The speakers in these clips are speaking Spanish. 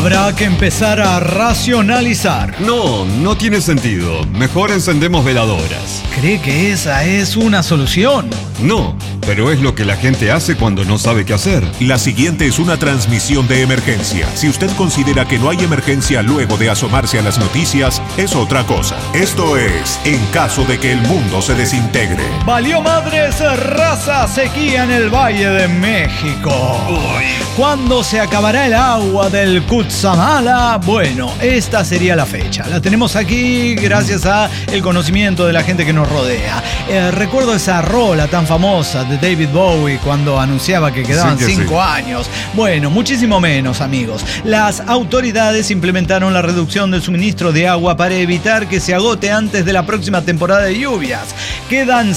Habrá que empezar a racionalizar. No tiene sentido. Mejor encendemos veladoras. ¿Cree que esa es una solución? No, pero es lo que la gente hace cuando no sabe qué hacer. La siguiente es una transmisión de emergencia. Si usted considera que no hay emergencia luego de asomarse a las noticias, es otra cosa. Esto es En caso de que el mundo se desintegre. Valió madres, raza, sequía en el Valle de México. ¿Cuándo se acabará el agua del Cutzamala? Bueno, esta sería la fecha. La tenemos aquí gracias a el conocimiento de la gente que nos rodea. Recuerdo esa rola tan famosa de David Bowie cuando anunciaba que quedaban 5 años. Bueno, muchísimo menos, amigos. Las autoridades implementaron la reducción del suministro de agua para evitar que se agote antes de la próxima temporada de lluvias. Quedan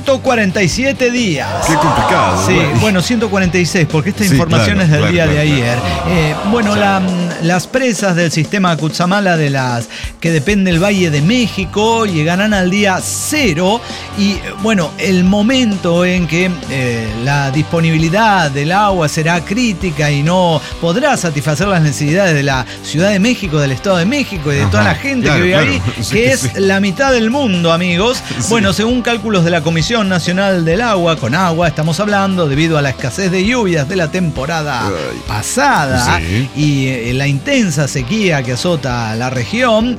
147 días. Qué complicado. Sí, bueno, 146, porque esta información es del día de ayer. Bueno, las presas del sistema Cutzamala que depende del Valle de México llegarán al día 0 y bueno, el momento en que la disponibilidad del agua será crítica y no podrá satisfacer las necesidades de la Ciudad de México, del Estado de México y de toda la gente que vive ahí, que es la mitad del mundo, amigos. Bueno, según cálculos de la Comisión Nacional del Agua, con agua estamos hablando debido a la escasez de lluvias de la temporada pasada y la intensa sequía que azota la región,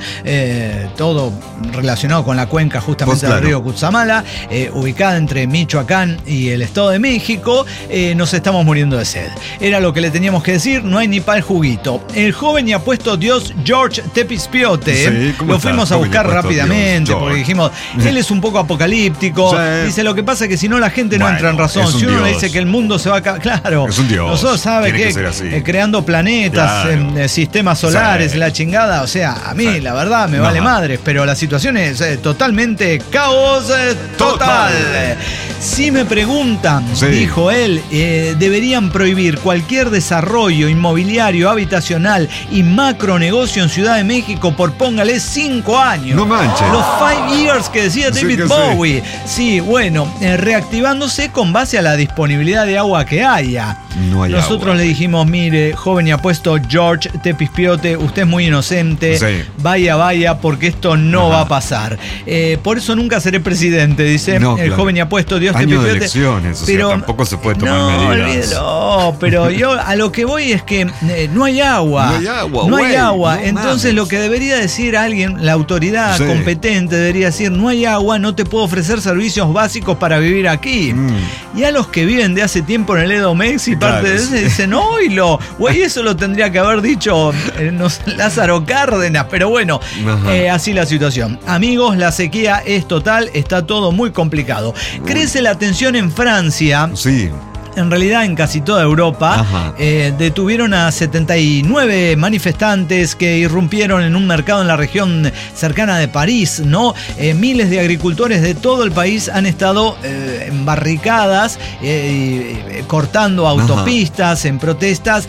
todo relacionado con la cuenca justamente del río Cutzamala, ubicada entre Michoacán y el Estado de México, nos estamos muriendo de sed. Era lo que le teníamos que decir, no hay ni para el juguito. El joven y apuesto Dios George Tepispiote, lo fuimos a buscar rápidamente porque dijimos, él es un poco apocalíptico, dice, lo que pasa es que si no la gente no entra en razón, si uno le dice que el mundo se va a acabar, claro, es un dios. Nosotros sabe que creando planetas, sistemas solares, la chingada, o sea, a mí la verdad me vale madres, pero la situación es totalmente caos total. Si me preguntan, dijo él, deberían prohibir cualquier desarrollo inmobiliario, habitacional y macronegocio en Ciudad de México por póngale 5 años. No manches. Los 5 years que decía David Bowie. Sí, bueno, reactivándose con base a la disponibilidad de agua que haya. No hay Nosotros agua. le dijimos, mire, joven y apuesto George Tepispiote, usted es muy inocente, vaya, porque esto no va a pasar. Por eso nunca seré presidente, dice el joven y apuesto Dios Año Tepispiote. de elecciones, pero tampoco se puede tomar medidas. No, pero yo a lo que voy es que no hay agua. No hay agua. Entonces lo que debería decir alguien, la autoridad competente debería decir, no hay agua, no te puedo ofrecer servicios básicos para vivir aquí. Y a los que viven de hace tiempo en el Edomex y parte de eso dicen, güey, eso lo tendría que haber dicho Lázaro Cárdenas, pero bueno, así la situación. Amigos, la sequía es total, está todo muy complicado. Crece la tensión en Francia. En realidad en casi toda Europa, detuvieron a 79 manifestantes que irrumpieron en un mercado en la región cercana de París, ¿no? Miles de agricultores de todo el país han estado en barricadas, cortando autopistas, en protestas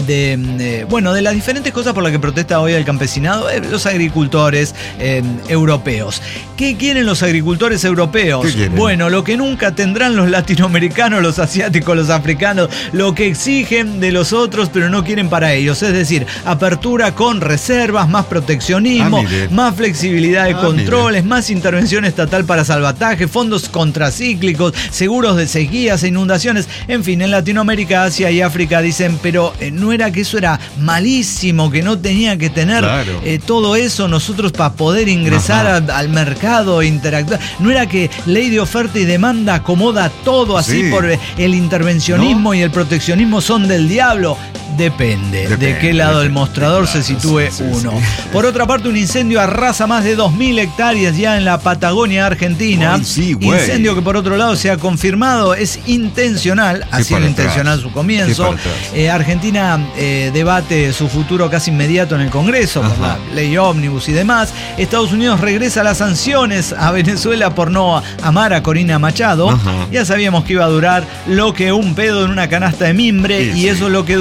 de las diferentes cosas por las que protesta hoy el campesinado, los agricultores europeos. ¿Qué quieren los agricultores europeos? Bueno, lo que nunca tendrán los latinoamericanos, los asiáticos, los africanos, lo que exigen de los otros pero no quieren para ellos, es decir, apertura con reservas, más proteccionismo, más flexibilidad de controles, más intervención estatal para salvataje, fondos contracíclicos, seguros de sequías e inundaciones, en fin, en Latinoamérica, Asia y África dicen, pero no era que eso era malísimo, que no tenía que tener todo eso nosotros para poder ingresar al mercado, interactuar, no era que ley de oferta y demanda acomoda todo así por el intervencionismo y el proteccionismo son del diablo. Depende de qué lado del mostrador se sitúe uno. Por otra parte, un incendio arrasa más de 2.000 hectáreas ya en la Patagonia Argentina. Incendio que por otro lado se ha confirmado es intencional, ha sido intencional su comienzo. Argentina debate su futuro casi inmediato en el Congreso por la ley ómnibus y demás. Estados Unidos regresa las sanciones a Venezuela por no amar a Corina Machado. Ya sabíamos que iba a durar lo que un pedo en una canasta de mimbre y eso es lo que duró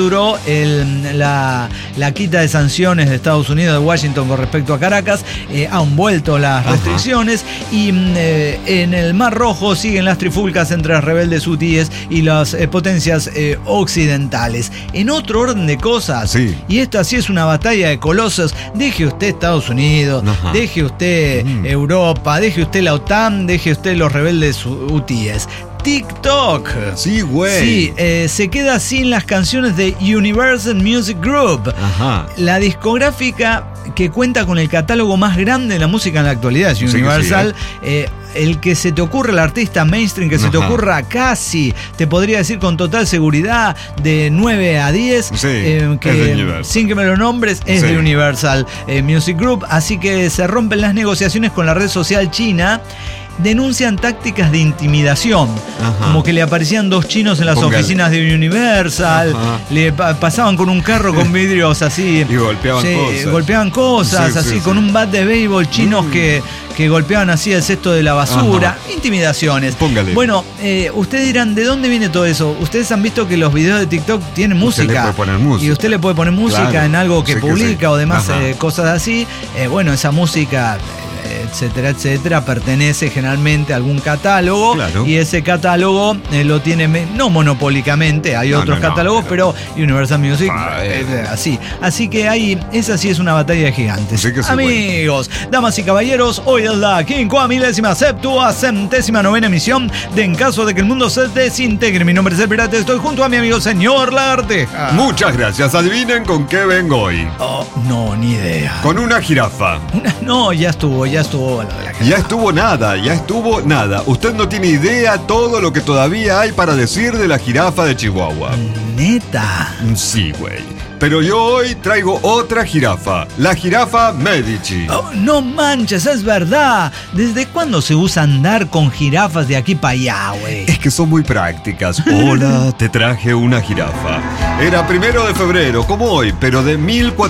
la quita de sanciones de Estados Unidos, de Washington, con respecto a Caracas. Han vuelto las restricciones y en el Mar Rojo siguen las trifulcas entre las rebeldes hutíes y las potencias occidentales. En otro orden de cosas, y esta sí es una batalla de colosos, deje usted Estados Unidos, deje usted Europa, deje usted la OTAN, deje usted los rebeldes hutíes. TikTok. Sí, güey. Sí, se queda sin las canciones de Universal Music Group. La discográfica que cuenta con el catálogo más grande de la música en la actualidad es Universal. El que se te ocurra, el artista mainstream que se te ocurra, casi te podría decir con total seguridad de 9 a 10 que sin que me lo nombres es de Universal Music Group. Así que se rompen las negociaciones con la red social china. Denuncian tácticas de intimidación, como que le aparecían dos chinos en las oficinas de Universal, le pasaban con un carro con vidrios así y golpeaban cosas así con un bat de béisbol, chinos que golpeaban así el cesto de la basura. Intimidaciones. Póngale. Bueno, ustedes dirán, ¿de dónde viene todo eso? Ustedes han visto que los videos de TikTok tienen música, y usted le puede poner música en algo que publica o demás cosas así. Bueno, esa música, etcétera, etcétera, pertenece generalmente a algún catálogo, y ese catálogo lo tiene no monopólicamente, hay otros catálogos, pero Universal Music así que esa sí es una batalla de gigantes. Amigos, damas y caballeros, hoy es la 50.070ª emisión de En Caso de que el Mundo se Desintegre. Mi nombre es El Pirata, estoy junto a mi amigo señor Lagarteja. Muchas gracias. Adivinen con qué vengo hoy. No, ni idea. Con una jirafa. No, ya estuvo lo de la jirafa. Ya estuvo nada. Usted no tiene idea todo lo que todavía hay para decir de la jirafa de Chihuahua. ¿Neta? Sí, güey. Pero yo hoy traigo otra jirafa, la jirafa Medici. No manches, es verdad. ¿Desde cuándo se usa andar con jirafas de aquí para allá, güey? Es que son muy prácticas. Hola, te traje una jirafa. Era 1 de febrero, como hoy, pero de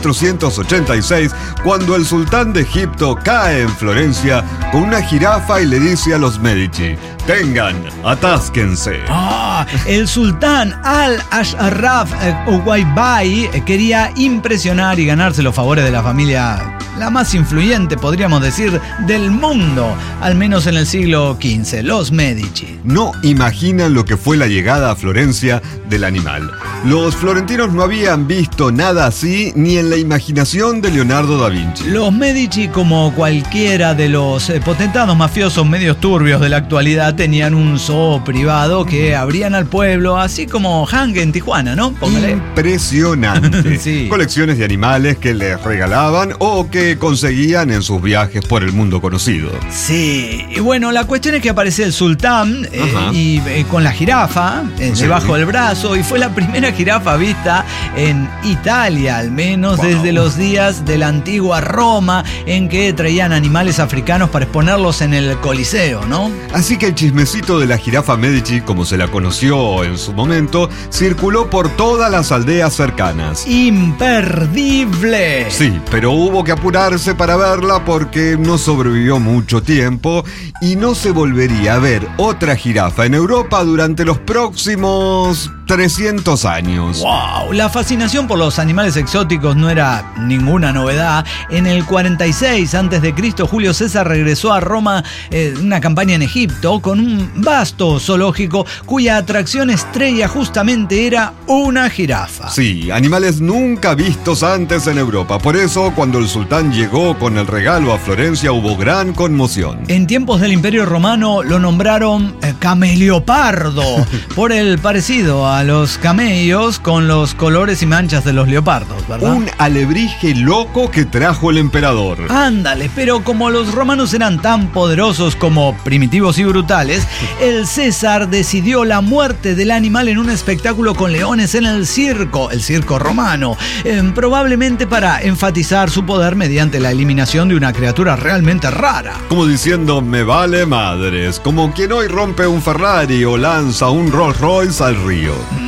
1486, cuando el sultán de Egipto cae en Florencia con una jirafa y le dice a los Medici: tengan, atásquense. El sultán Al-Ashraf Uwaibai quería impresionar y ganarse los favores de la familia, la más influyente, podríamos decir, del mundo, al menos en el siglo XV, los Medici. No imaginan lo que fue la llegada a Florencia del animal. Los florentinos no habían visto nada así ni en la imaginación de Leonardo da Vinci. Los Medici, como cualquiera de los potentados mafiosos medios turbios de la actualidad, tenían un zoo privado que abrían al pueblo, así como Hank en Tijuana, ¿no? Póngale. Impresionante. Colecciones de animales que les regalaban o que conseguían en sus viajes por el mundo conocido. Sí, y bueno, la cuestión es que aparece el sultán con la jirafa debajo del brazo, y fue la primera jirafa vista en Italia, al menos desde los días de la antigua Roma, en que traían animales africanos para exponerlos en el Coliseo, ¿no? Así que el chismecito de la jirafa Medici, como se la conoció en su momento, circuló por todas las aldeas cercanas. ¡Imperdible! Sí, pero hubo que apurarse para verla porque no sobrevivió mucho tiempo y no se volvería a ver otra jirafa en Europa durante los próximos 300 años. ¡Wow! La fascinación por los animales exóticos no era ninguna novedad. En el 46 a.C., Julio César regresó a Roma una campaña en Egipto con un vasto zoológico cuya atracción estrella justamente era una jirafa. Sí, animales nunca vistos antes en Europa. Por eso, cuando el sultán llegó con el regalo a Florencia, hubo gran conmoción. En tiempos del Imperio Romano lo nombraron cameleopardo por el parecido a los camellos con los colores y manchas de los leopardos, ¿verdad? Un alebrije loco que trajo el emperador. Ándale, pero como los romanos eran tan poderosos como primitivos y brutales, el César decidió la muerte del animal en un espectáculo con leones en el circo romano, probablemente para enfatizar su poder mediante la eliminación de una criatura realmente rara. Como diciendo, me vale madres, como quien hoy rompe un Ferrari o lanza un Rolls Royce al río.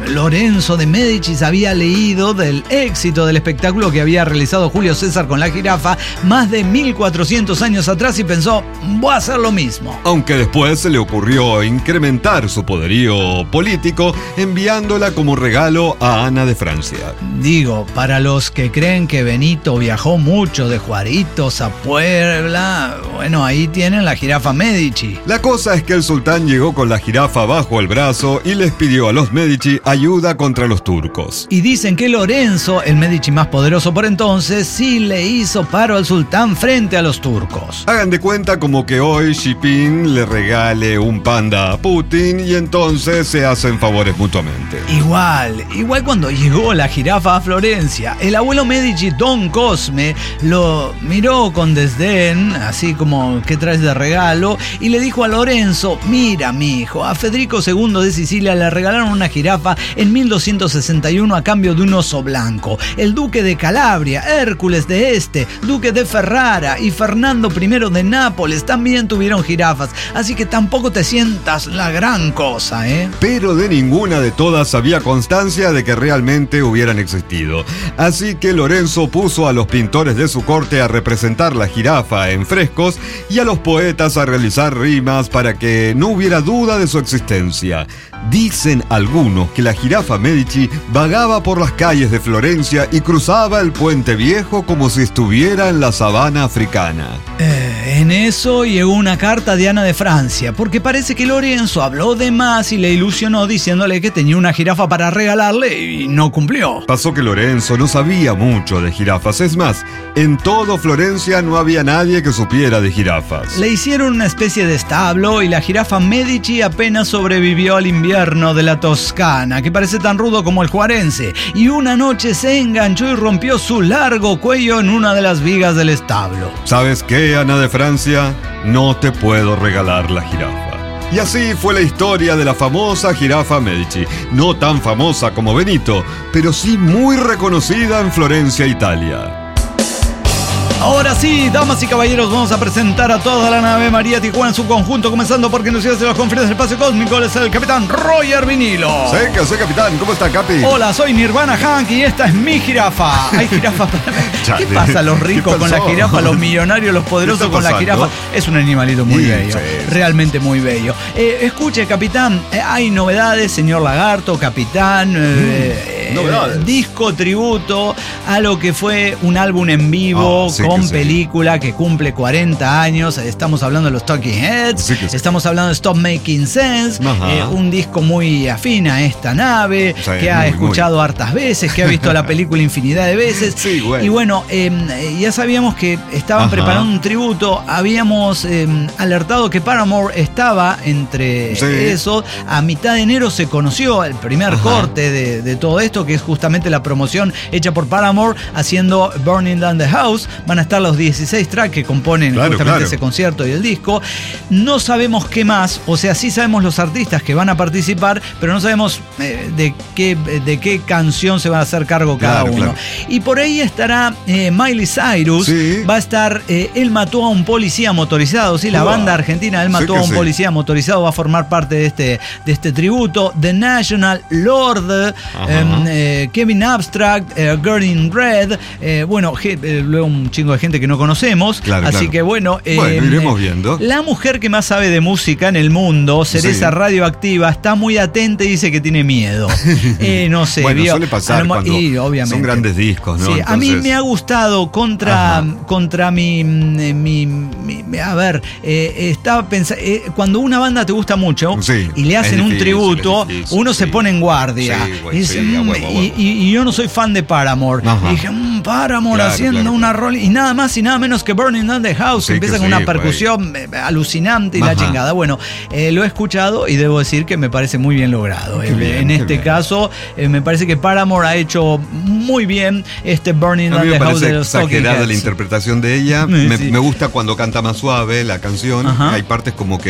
Lorenzo de Médicis había leído del éxito del espectáculo que había realizado Julio César con la jirafa más de 1400 años atrás y pensó, voy a hacer lo mismo. Aunque después se le ocurrió incrementar su poderío político enviándola como regalo a Ana de Francia. Digo, para los que creen que Benito viajó mucho de Juaritos a Puebla, bueno, ahí tienen la jirafa Medici. La cosa es que el sultán llegó con la jirafa bajo el brazo y les pidió a los Medici ayuda contra los turcos. Y dicen que Lorenzo, el Medici más poderoso por entonces, sí le hizo paro al sultán frente a los turcos. Hagan de cuenta como que hoy Xi Jinping le regale un panda a Putin y entonces se hacen favores mutuamente. Igual cuando llegó la jirafa a Florencia, el abuelo Medici, Don Cosme, lo miró con desdén, así como, ¿qué traes de regalo? Y le dijo a Lorenzo, mira, mijo, a Federico II de Sicilia le regalaron una jirafa en 1261 a cambio de un oso blanco. El duque de Calabria, Hércules de Este, duque de Ferrara y Fernando I de Nápoles también tuvieron jirafas, así que tampoco te sientas la gran cosa, ¿eh? Pero de ninguna de todas había constancia de que realmente hubieran existido. Así que Lorenzo puso a los pintores de su corte a representar la jirafa en frescos y a los poetas a realizar rimas para que no hubiera duda de su existencia. Dicen algunos que la jirafa Medici vagaba por las calles de Florencia y cruzaba el puente viejo como si estuviera en la sabana africana. En eso llegó una carta de Ana de Francia, porque parece que Lorenzo habló de más y le ilusionó diciéndole que tenía una jirafa para regalarle y no cumplió. Pasó que Lorenzo no sabía mucho de jirafas, es más, en todo Florencia no había nadie que supiera de jirafas. Le hicieron una especie de establo y la jirafa Medici apenas sobrevivió al invierno de la Toscana, que parece tan rudo como el juarense, y una noche se enganchó y rompió su largo cuello en una de las vigas del establo. ¿Sabes qué, Ana de Francia? No te puedo regalar la jirafa. Y así fue la historia de la famosa jirafa Medici, no tan famosa como Benito, pero sí muy reconocida en Florencia, Italia. Ahora sí, damas y caballeros, vamos a presentar a toda la nave María Tijuana en su conjunto, comenzando por quien nos hace las conferencias del espacio cósmico, es el capitán Roger Vinilo. Sí, que soy capitán, ¿cómo está, Capi? Hola, soy Nirvana Hank y esta es mi jirafa. Hay jirafas para... ¿Qué pasa a los ricos con la jirafa, los millonarios, los poderosos con la jirafa? Es un animalito muy bello, sí. Realmente muy bello. Escuche, capitán, hay novedades, señor Lagarto, capitán, disco tributo a lo que fue un álbum en vivo, sí, con película que cumple 40 años. Estamos hablando de los Talking Heads, estamos hablando de Stop Making Sense, un disco muy afín a esta nave, que ha escuchado hartas veces, que ha visto la película infinidad de veces. Sí, güey. Y bueno, ya sabíamos que estaban preparando un tributo, habíamos alertado que Paramore estaba entre eso. A mitad de enero se conoció el primer corte de todo esto, que es justamente la promoción hecha por Paramore haciendo Burning Down the House. Van a estar los 16 tracks que componen justamente ese concierto y el disco. No sabemos qué más, o sea, sí sabemos los artistas que van a participar, pero no sabemos de qué canción se va a hacer cargo cada uno. Y por ahí estará Miley Cyrus, va a estar Él mató a un policía motorizado, la banda argentina Él mató a un policía motorizado va a formar parte de este tributo. The National, Lorde, Kevin Abstract, Girl in Red, luego un chingo de gente que no conocemos, así que bueno, iremos viendo. La mujer que más sabe de música en el mundo, Cereza Radioactiva, está muy atenta y dice que tiene miedo. No sé, bueno, suele pasar cuando obviamente son grandes discos, ¿no? Sí, entonces... A mí me ha gustado contra mi a ver, estaba pensando, cuando una banda te gusta mucho y le hacen un tributo, uno se pone en guardia. Y yo no soy fan de Paramore. Y dije, Paramore haciendo una rol y nada más y nada menos que Burning Down the House, empieza con una percusión alucinante y la chingada. Bueno, lo he escuchado y debo decir que me parece muy bien logrado. En este caso, me parece que Paramore ha hecho muy bien este Burning Down the House de los Talking Heads. Exagerada la interpretación de ella. Me gusta cuando canta más suave la canción. Hay partes como que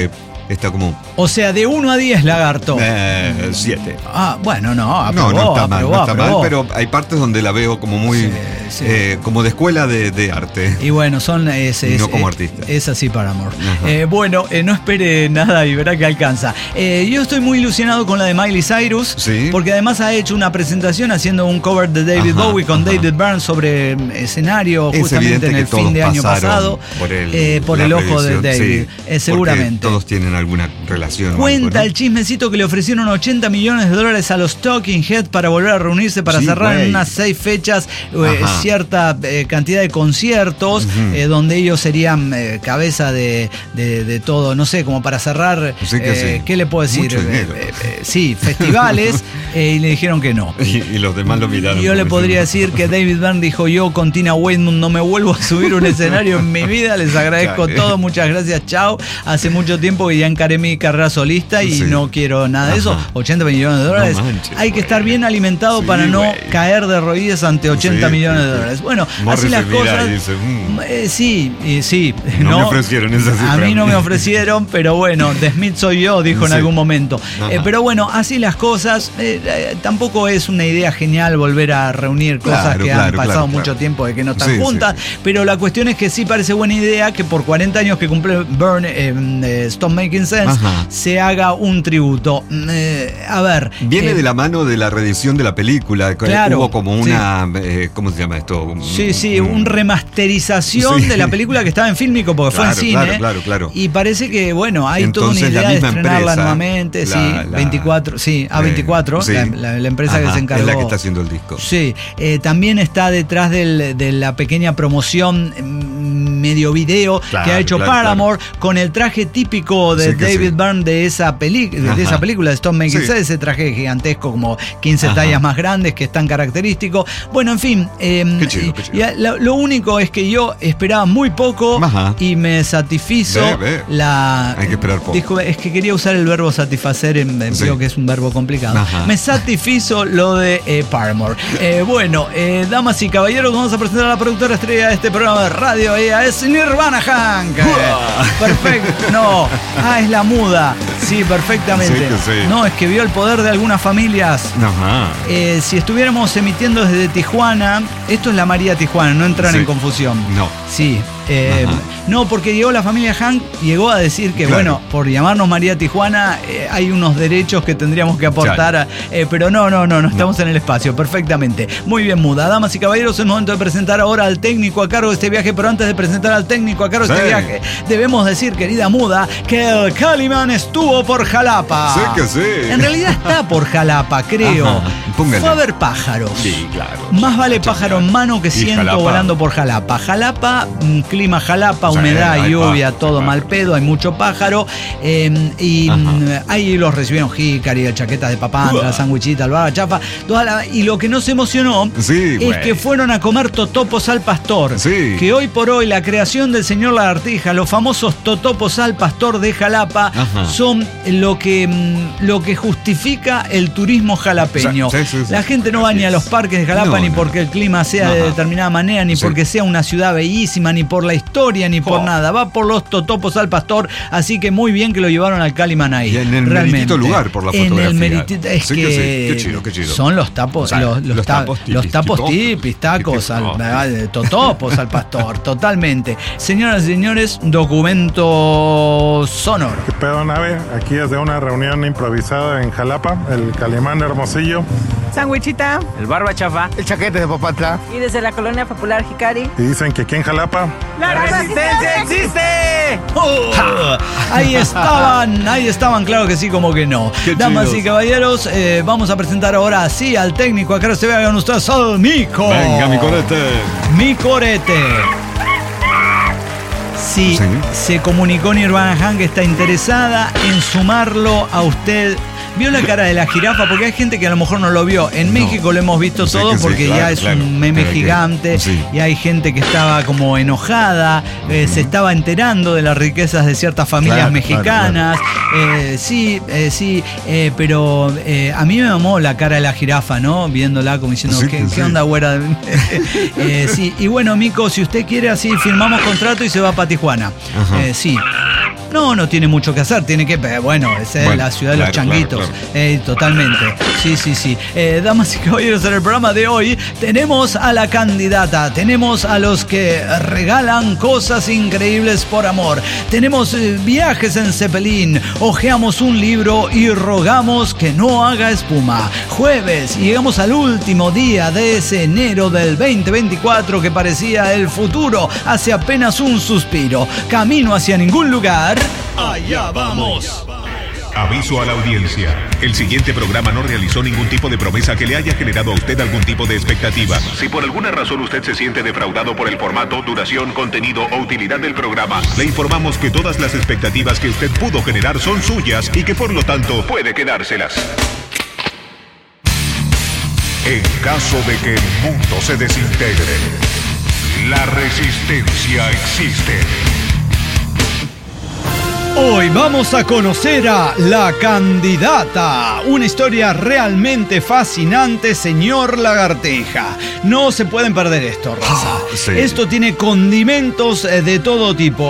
está como... O sea, de 1 a 10, Lagarto. 7. Bueno, no está mal, pero hay partes donde la veo como muy... Sí. Como de escuela de arte. Y bueno, no como artista. Es así Paramore. Bueno, no espere nada y verá que alcanza. Yo estoy muy ilusionado con la de Miley Cyrus, porque además ha hecho una presentación haciendo un cover de David Bowie con David Byrne sobre escenario justamente en el fin de año pasado por el ojo de David. Seguramente. Todos tienen alguna relación. Cuenta el chismecito que le ofrecieron $80 millones a los Talking Heads para volver a reunirse para cerrar en unas 6 fechas cierta cantidad de conciertos donde ellos serían cabeza de todo, no sé, como para cerrar, ¿qué le puedo decir? Festivales, y le dijeron que no. Y los demás lo miraron. Yo le podría decir que David Byrne dijo: yo con Tina Weymouth no me vuelvo a subir un escenario en mi vida, les agradezco todo, muchas gracias, chao. Hace mucho tiempo que ya encaré mi carrera solista y no quiero nada de eso. $80 millones. Hay que estar bien alimentado para no caer de rodillas ante $80 millones. Bueno, así las cosas. Dice, no me ofrecieron esa cifra. A mí no me ofrecieron, pero bueno, The Smith soy yo, dijo en algún momento. Pero bueno, así las cosas. Tampoco es una idea genial volver a reunir cosas que han pasado mucho tiempo de que no están juntas. Pero la cuestión es que sí parece buena idea que por 40 años que cumple Byrne, Stop Making Sense, se haga un tributo. A ver. Viene de la mano de la reedición de la película. Hubo como una. ¿Cómo se llama esto? Una remasterización de la película que estaba en Fílmico porque fue en cine. Claro. Y parece que, bueno, hay toda una idea de estrenarla nuevamente. A24, la empresa que se encargó. Es la que está haciendo el disco. Sí, también está detrás de la pequeña promoción medio video que ha hecho Paramore con el traje típico de David Byrne de esa película de Stop Making Sense, ese traje gigantesco como 15 tallas más grandes que es tan característico. Bueno, en fin, qué chido. Lo único es que yo esperaba muy poco y me satisfizo hay que esperar poco. Es que quería usar el verbo satisfacer, creo que es un verbo complicado. Me satisfizo lo de Paramore. Bueno, damas y caballeros, vamos a presentar a la productora estrella de este programa de radio. Ella es Nirvana Hank. Perfecto. No, es la muda. Sí, perfectamente. No, es que vio el poder de algunas familias. Si estuviéramos emitiendo desde Tijuana, esto es la María Tijuana, no entran en confusión. No. Sí. No, porque llegó la familia Hank, llegó a decir que, bueno, por llamarnos María Tijuana, hay unos derechos que tendríamos que aportar, pero no, estamos en el espacio, perfectamente. Muy bien, muda. Damas y caballeros, es momento de presentar ahora al técnico a cargo de este viaje, pero antes de presentar al técnico a cargo de este viaje, debemos decir, querida muda, que el Calimán estuvo por Jalapa. En realidad está por Jalapa, creo. Fue a ver pájaros. Sí, claro. Más vale pájaro en mano que ciento volando por Jalapa. Jalapa, clima Jalapa, humedad, lluvia, todo mal pedo, hay mucho pájaro. Y ahí los recibieron Hickory, chaquetas de papandra, sandwichita, albaba, chafa. Y lo que nos emocionó es que fueron a comer totopos al pastor. Que hoy por hoy la creación del señor Lagartija, los famosos totopos al pastor de Jalapa, son lo que justifica el turismo jalapeño. La gente no va ni a los parques de Jalapa ni porque el clima sea de determinada manera, ni porque sea una ciudad bellísima, ni por la historia, ni por nada. Va por los totopos al pastor, así que muy bien que lo llevaron al Calimán ahí. Y en el meritito lugar por la fotografía. Es que qué chido. Son los tapos, los tapos tipis, tacos, totopos al pastor, totalmente. Señoras y señores, documento sonoro. ¿Qué pedo, nave? Aquí desde una reunión improvisada en Jalapa, el Calimán de Hermosillo. Sandwichita. El barba chafa. El chaquete de Papantla. Y desde la colonia popular Hickory. Y dicen que aquí en Jalapa ¡la resistencia existe! Ahí estaban, claro que sí, como que no. Damas y caballeros, vamos a presentar ahora al técnico. Acá se vean ustedes al Mico. Venga, mi corete. Mi corete. Sí, se comunicó Nirvana Hank, está interesada en sumarlo a usted. ¿Vio la cara de la jirafa? Porque hay gente que a lo mejor no lo vio. En México lo hemos visto todo porque ya es un meme gigante. Y hay gente que estaba como enojada, se estaba enterando de las riquezas de ciertas familias mexicanas. Pero a mí me mamó la cara de la jirafa, ¿no? Viéndola como diciendo, ¿qué onda, güera? Y bueno, Mico, si usted quiere así, firmamos contrato y se va para Tijuana. No tiene mucho que hacer, tiene que, bueno, esa es la ciudad de los changuitos. Claro. Totalmente. Sí. Damas y caballeros, en el programa de hoy tenemos a la candidata, tenemos a los que regalan cosas increíbles por amor, tenemos viajes en Zeppelin, hojeamos un libro y rogamos que no haga espuma. Jueves, y llegamos al último día de ese enero del 2024 que parecía el futuro, hace apenas un suspiro. Camino hacia ningún lugar. Allá vamos. Aviso a la audiencia. El siguiente programa no realizó ningún tipo de promesa que le haya generado a usted algún tipo de expectativa. Si por alguna razón usted se siente defraudado por el formato, duración, contenido o utilidad del programa, le informamos que todas las expectativas que usted pudo generar son suyas y que por lo tanto puede quedárselas. En caso de que el mundo se desintegre, la resistencia existe. Hoy vamos a conocer a la candidata. Una historia realmente fascinante, señor Lagarteja. No se pueden perder esto, raza. Sí. Esto tiene condimentos de todo tipo.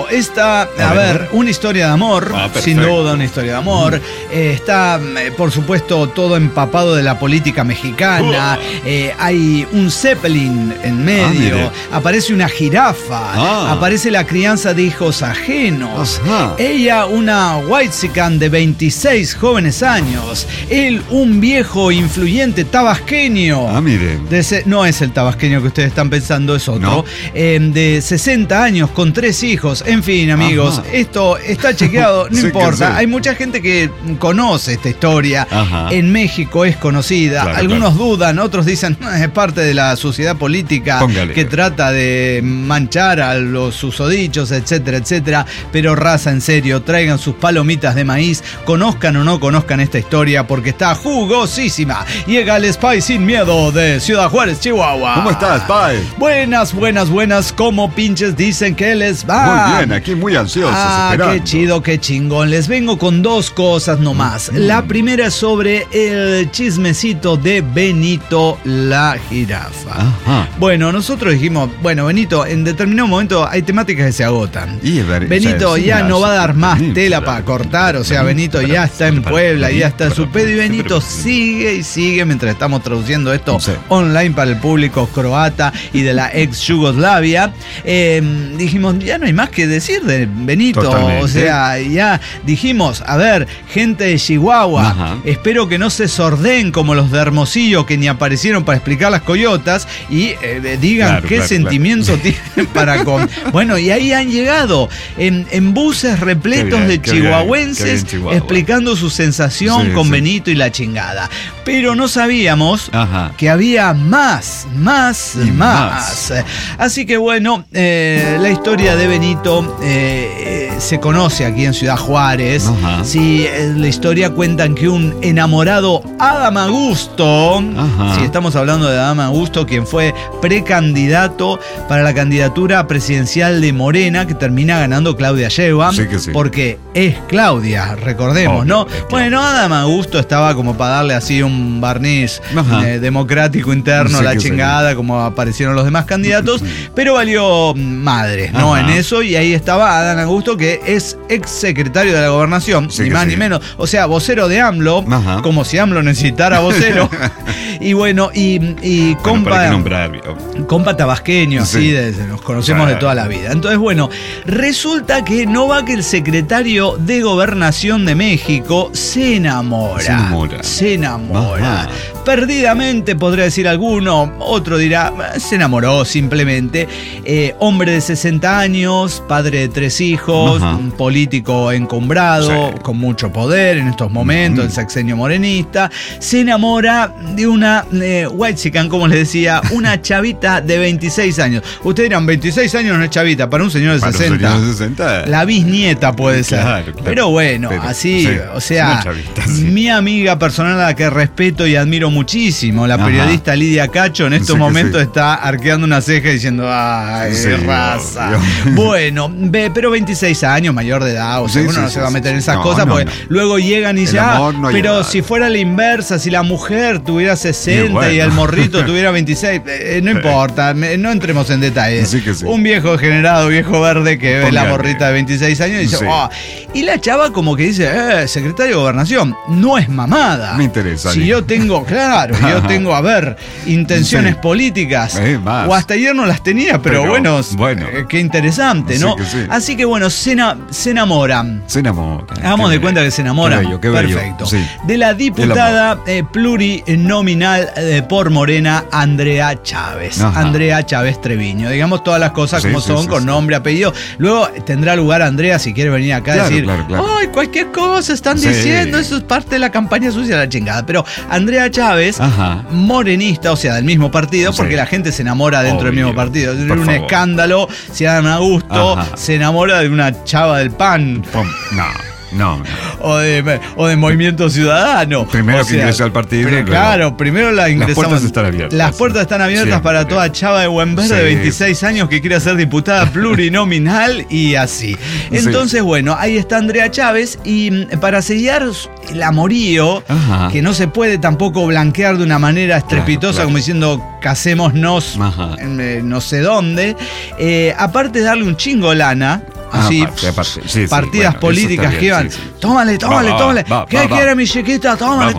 Una historia de amor, sin duda una historia de amor. Está, por supuesto, todo empapado de la política mexicana. Hay un Zeppelin en medio. Aparece una jirafa. Aparece la crianza de hijos ajenos. Ella, una whitezican de 26 jóvenes años. Él, un viejo influyente tabasqueño. No es el tabasqueño que ustedes están pensando, es otro. ¿No? De 60 años con 3 hijos. En fin, amigos, esto está chequeado, no importa. Hay mucha gente que conoce esta historia. En México es conocida. Algunos dudan, otros dicen es parte de la sociedad política que trata de manchar a los susodichos, etcétera, etcétera. Pero raza, en serio, traigan sus palomitas de maíz, conozcan o no conozcan esta historia, porque está jugosísima. Llega el Spy sin miedo de Ciudad Juárez, Chihuahua. ¿Cómo estás, Spy? Buenas. ¿Cómo pinches dicen que les va? Muy bien, aquí muy ansiosos, esperando. Qué chido, qué chingón. Les vengo con 2 cosas nomás. La primera es sobre el chismecito de Benito la jirafa. Bueno, nosotros dijimos, Benito, en determinado momento hay temáticas que se agotan. Benito ya no va a dar más tela para cortar, o sea, Benito ya está en Puebla, ya está en su pedo, y Benito sigue mientras estamos traduciendo esto online para el público croata y de la ex Yugoslavia. Dijimos, ya no hay más que decir de Benito. Totalmente. O sea, ya dijimos, a ver, gente de Chihuahua, espero que no se sordeen como los de Hermosillo que ni aparecieron para explicar las coyotas y digan qué sentimiento tienen para con... Bueno, y ahí han llegado en buses repletos de chihuahuenses explicando su sensación con Benito y la chingada. Pero no sabíamos que había más. Así que bueno, la historia de Benito se conoce aquí en Ciudad Juárez. La historia cuentan que un enamorado Adán Augusto, si estamos hablando de Adán Augusto, quien fue precandidato para la candidatura presidencial de Morena, que termina ganando Claudia Sheinbaum, porque es Claudia, recordemos, ¿no? Bueno, Adán Augusto estaba como para darle así un barniz democrático interno, la chingada, como aparecieron los demás candidatos, pero valió madre, ¿no? En eso, y ahí estaba Adán Augusto, que es ex secretario de la gobernación, ni más ni menos, o sea, vocero de AMLO, como si AMLO necesitara vocero. Y bueno, y compa tabasqueño, así, nos conocemos de toda la vida. Entonces, bueno, resulta que no va que el secretario de Gobernación de México se enamora. Perdidamente, podría decir alguno, otro dirá, se enamoró simplemente. Hombre de 60 años, padre de 3 hijos, un político encumbrado, con mucho poder en estos momentos, el sexenio morenista, se enamora de una whitezican, como les decía, una chavita de 26 años. Ustedes dirán, 26 años no es chavita, para un señor de 60. La bisnieta puede ser. Pero bueno, así, o sea, mi amiga personal a la que respeto y admiro muchísimo, la periodista Lidia Cacho, en estos momentos está arqueando una ceja diciendo, ay, raza. Bueno, pero 26 años, mayor de edad, o sea, uno no se va a meter en esas cosas, porque luego llegan y ya, pero si fuera la inversa, si la mujer tuviera 60 y el morrito tuviera 26, no importa, no entremos en detalles. Un viejo degenerado, viejo verde que ve la morrita de 26 años y dice, Oh. Y la chava como que dice, secretario de Gobernación, no es mamada. Me interesa. Si yo tengo, a ver, intenciones políticas, o hasta ayer no las tenía, pero bueno, qué interesante, ¿no? Sí. Así que bueno, se enamoran. Hagamos de cuenta que se enamoran. Qué bello. Perfecto. Sí. De la diputada plurinominal por Morena, Andrea Chávez. Ajá. Andrea Chávez Treviño. Digamos todas las cosas como son, con nombre, apellido. Luego tendrá lugar Andrea si quiere venir acá a decir, ¡ay, cualquier cosa están diciendo! Eso es parte de la campaña sucia de la chingada. Pero Andrea Chávez, morenista, o sea, del mismo partido, porque la gente se enamora dentro del mismo partido. Es un escándalo si Adán Augusto se enamora de una chava del PAN. No. O de Movimiento Ciudadano. Primero que ingresó al partido. Primero la ingresamos. Las puertas están abiertas. Las puertas están abiertas para toda chava de buen verde de 26 años que quiera ser diputada plurinominal y así. Entonces, bueno, ahí está Andrea Chávez y para sellar el amorío, que no se puede tampoco blanquear de una manera estrepitosa como diciendo casémonos no sé dónde, aparte de darle un chingo lana, así, partidas políticas que iban, tómale, ¿qué quiere mi chiquita? Tómale.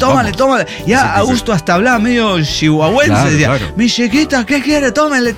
Ya Augusto hasta hablaba medio chihuahuense, decía, mi chiquita, ¿qué quiere? Tómale.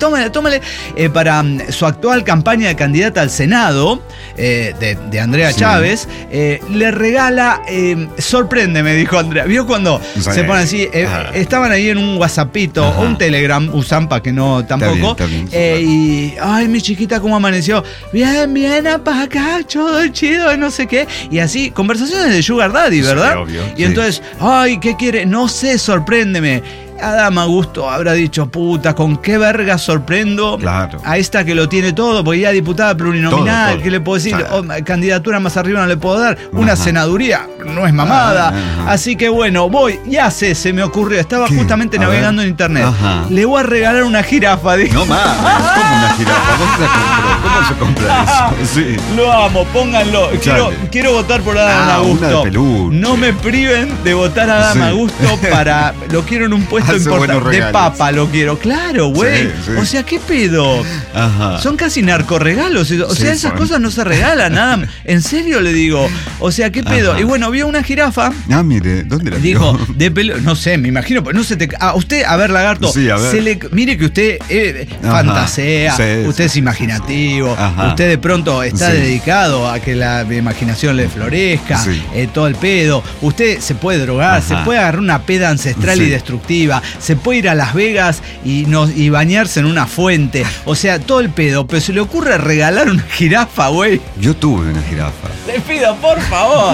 Para su actual campaña de candidata al Senado, de Andrea Chávez, le regala, sorpréndeme, dijo Andrea. ¿Vio cuando se ponen así? Estaban ahí en un WhatsAppito o un Telegram, usan para que no tampoco, está bien, y, ay, mi chiquita, ¿cómo amaneció? Bien, para acá, todo chido, no sé qué. Y así, conversaciones de Sugar Daddy, ¿verdad? Sí, obvio, y entonces, ay, ¿qué quiere? No sé, sorpréndeme. Adán Augusto habrá dicho, puta, ¿con qué verga sorprendo a esta que lo tiene todo? Porque ya diputada plurinominal, todo. ¿Qué le puedo decir? Candidatura más arriba no le puedo dar. Una senaduría no es mamada. Así que bueno, se me ocurrió. Estaba justamente navegando en internet. Le voy a regalar una jirafa. No más, ¿cómo una jirafa? ¿Dónde la compró? ¿Cómo se compra eso? Sí. Lo amo, pónganlo. Quiero votar por Adán Augusto. Una de peluche. No me priven de votar a Adán Augusto para... Lo quiero en un puesto importante. De papa lo quiero. Claro, güey. Sí. O sea, ¿qué pedo? Son casi narcoregalos. O sea, esas cosas no se regalan, nada. En serio le digo. O sea, ¿qué pedo? Y bueno, vio una jirafa. Mire, ¿dónde la vio? Dijo, de pelo, no sé, me imagino, pues no se te... usted, a ver, lagarto, sí, a ver. Mire que usted fantasea, usted es imaginativo, usted de pronto está dedicado a que la imaginación le florezca, todo el pedo. Usted se puede drogar, se puede agarrar una peda ancestral y destructiva, se puede ir a Las Vegas y bañarse en una fuente. O sea, todo el pedo, pero se le ocurre regalar una jirafa, güey. Yo tuve una jirafa. Le pido, por favor.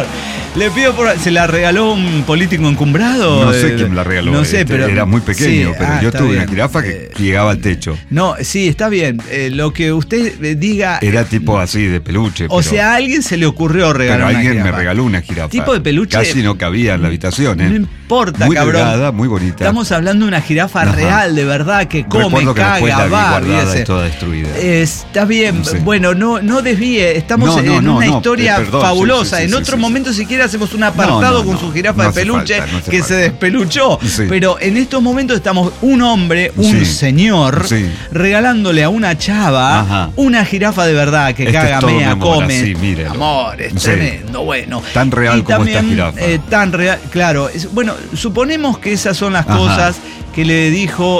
¿Se la regaló un político encumbrado? No sé quién la regaló. No sé, pero era muy pequeño, pero yo tuve una jirafa que llegaba al techo. No, sí, está bien. Lo que usted diga... Era tipo así de peluche. O sea, a alguien se le ocurrió regalar una jirafa. Pero alguien me regaló una jirafa. Tipo de peluche. Casi no cabía en la habitación, No importa, muy cabrón. Muy delgada, muy bonita. Estamos hablando de una jirafa real, de verdad, que come, recuerdo que caga, va. Y toda destruida. Está bien. Bueno, no desvíe. Estamos en una historia fabulosa. En otro momento, si quiere, hacemos un apartado con su jirafa de peluche que se despeluchó. Pero en estos momentos estamos un hombre, un señor, regalándole a una chava una jirafa de verdad que caga, mea, come. Amor, es tremendo, bueno. Tan real como esta jirafa. Tan real, claro. Bueno, suponemos que esas son las cosas que le dijo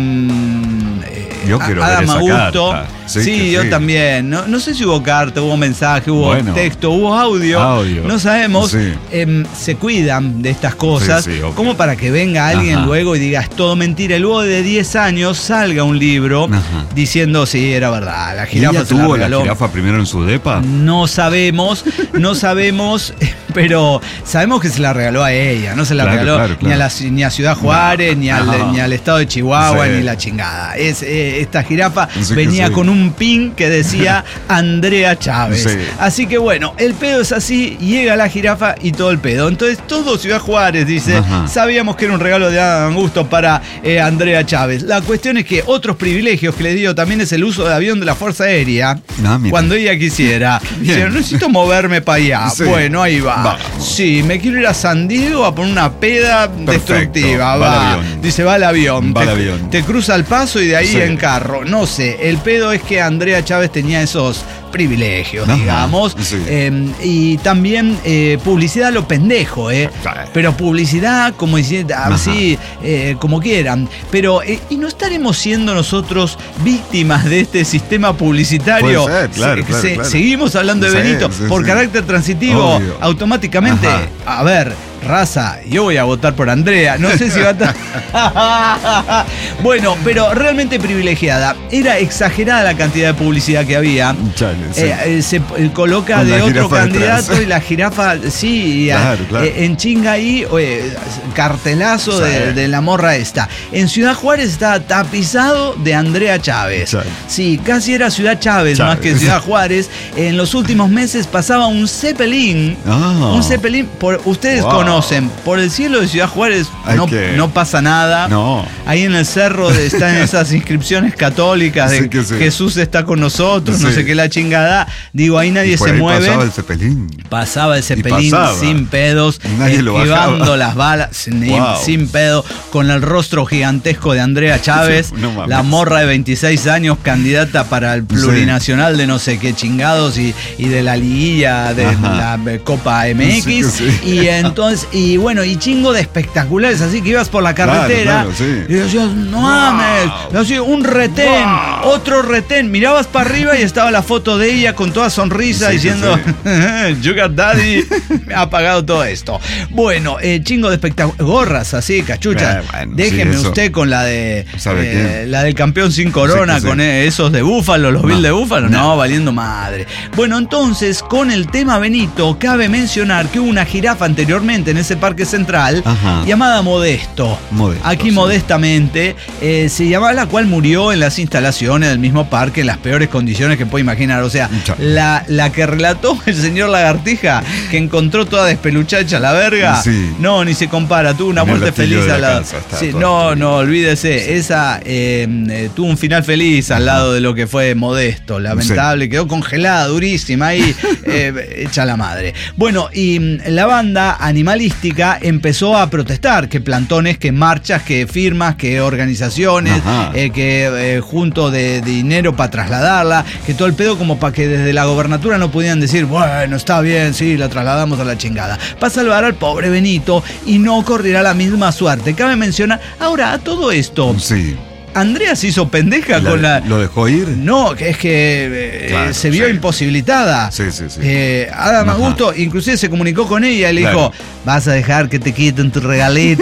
yo quiero Adán ver esa Augusto. Carta. Sí, yo también. No sé si hubo carta, hubo mensaje, hubo texto, hubo audio. No sabemos. Se cuidan de estas cosas como para que venga alguien luego y diga, es todo mentira. Y luego de 10 años salga un libro diciendo, sí, era verdad. La jirafa ¿Y ella tuvo la jirafa primero en su depa? No sabemos, pero sabemos que se la regaló a ella. No se la regaló ni a Ciudad Juárez, ni al estado de Chihuahua, ni la chingada. Esta jirafa venía con un pin que decía Andrea Chávez. Así que bueno, el pedo es así, llega la jirafa y todo el pedo. Entonces todo Ciudad Juárez dice, sabíamos que era un regalo de Adán Augusto para Andrea Chávez. La cuestión es que otros privilegios que le dio también es el uso de avión de la Fuerza Aérea cuando ella quisiera. Dice, necesito moverme para allá. Bueno, ahí va. Vamos. Sí, me quiero ir a San Diego a poner una peda destructiva. Va. Dice, va al avión. Te cruza el paso y de ahí en carro. No sé, el pedo es que Andrea Chávez tenía esos privilegios, digamos. Sí. Y también publicidad a lo pendejo, pero publicidad como diciendo, así, como quieran. Pero, ¿y no estaremos siendo nosotros víctimas de este sistema publicitario? Puede ser, claro. Seguimos hablando de Benito por carácter transitivo, obvio. Automáticamente. A ver, raza, yo voy a votar por Andrea. No sé si va a estar. Bueno, pero realmente privilegiada. Era exagerada la cantidad de publicidad que había. Se coloca con de otro candidato y la jirafa, sí, claro. En chinga ahí, cartelazo de la morra esta. En Ciudad Juárez está tapizado de Andrea Chávez. Sí, casi era Ciudad Chávez más que Ciudad Juárez. En los últimos meses pasaba un Zeppelin. Un Zeppelin, ustedes conocen, por el cielo de Ciudad Juárez no pasa nada. Ahí en el cerro están esas inscripciones católicas de Jesús está con nosotros, no sé qué la chingada. Digo, ahí nadie se mueve. Pasaba el Zeppelin sin pedos, esquivando las balas, sin pedo, con el rostro gigantesco de Andrea Chávez, la morra de 26 años, candidata para el plurinacional de no sé qué chingados y de la liguilla de la Copa MX. Y entonces, y chingo de espectaculares, así que ibas por la carretera y decías, no mames, así, un retén, otro retén, mirabas para arriba y estaba la foto de ella con toda sonrisa diciendo, Sugar Daddy me ha pagado todo esto. Bueno, chingo de espectaculares, gorras así, cachuchas. Déjeme usted con la de la del campeón sin corona, con esos de Búfalo, los Bills de Búfalo, no, valiendo madre. Bueno, entonces, con el tema Benito, cabe mencionar que hubo una jirafa anteriormente en ese parque central llamada Modesto. Aquí modestamente se llamaba, la cual murió en las instalaciones del mismo parque en las peores condiciones que puede imaginar. O sea, la que relató el señor Lagartija, que encontró toda despeluchada hecha la verga, no, ni se compara. Tuvo una muerte feliz al lado. No, olvídese. Esa tuvo un final feliz al lado de lo que fue Modesto. Lamentable, quedó congelada, durísima ahí, hecha la madre. Bueno, y la banda animalística empezó a protestar, que plantones, que marchas, que firmas, que organizaciones, que junto de dinero para trasladarla, que todo el pedo, como para que desde la gobernatura no pudieran decir, bueno, está bien, sí, la trasladamos a la chingada, para salvar al pobre Benito y no corriera la misma suerte. Cabe mencionar, ahora, a todo esto, Andrea se hizo pendeja con la... ¿Lo dejó ir? No, que es que se vio imposibilitada. Adam Augusto inclusive se comunicó con ella y le dijo, vas a dejar que te quiten tu regalito.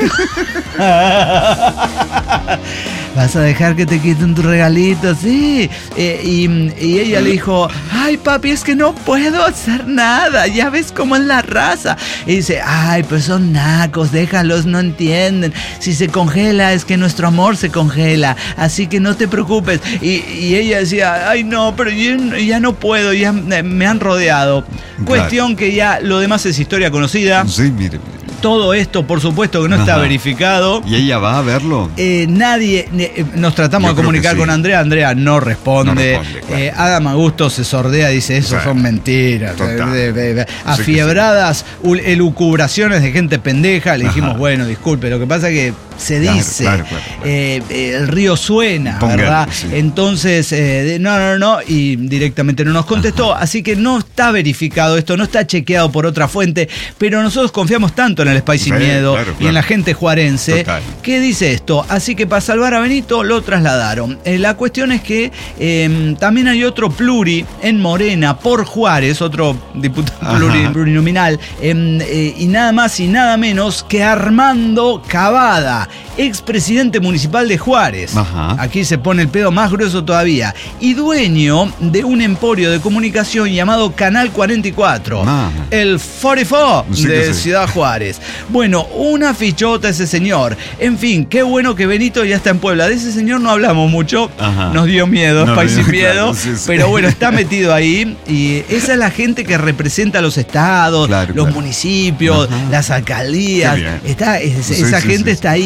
Vas a dejar que te quiten tu regalito, sí. Y ella le dijo, ay papi, es que no puedo hacer nada, ya ves cómo es la raza. Y dice, ay, pues son nacos, déjalos, no entienden. Si se congela es que nuestro amor se congela, así que no te preocupes. Y ella decía, ay no, pero yo ya no puedo, ya me han rodeado. Cuestión que ya lo demás es historia conocida. Sí, mire. Todo esto, por supuesto, que no está verificado. ¿Y ella va a verlo? Nadie. Nos tratamos de comunicar con Andrea. Andrea no responde. Adam Augusto se sordea y dice, eso son mentiras. Afiebradas elucubraciones de gente pendeja. Le dijimos, bueno, disculpe, lo que pasa es que se dice, el río suena, ¿verdad? Entonces, no, y directamente no nos contestó. Así que no está verificado esto, no está chequeado por otra fuente, pero nosotros confiamos tanto en el Spy Sin Miedo y en la gente juarense. ¿Qué dice esto? Así que para salvar a Benito lo trasladaron. La cuestión es que también hay otro pluri en Morena por Juárez, otro diputado plurinominal, y nada más y nada menos que Armando Cavada, expresidente municipal de Juárez. Aquí se pone el pedo más grueso todavía. Y dueño de un emporio de comunicación llamado Canal 44. El 44 de Ciudad Juárez. Bueno, una fichota ese señor. En fin, qué bueno que Benito ya está en Puebla. De ese señor no hablamos mucho. Nos dio miedo, Spy Sin Miedo. Pero bueno, está metido ahí. Y esa es la gente que representa a los estados, los municipios, las alcaldías. Esa gente está ahí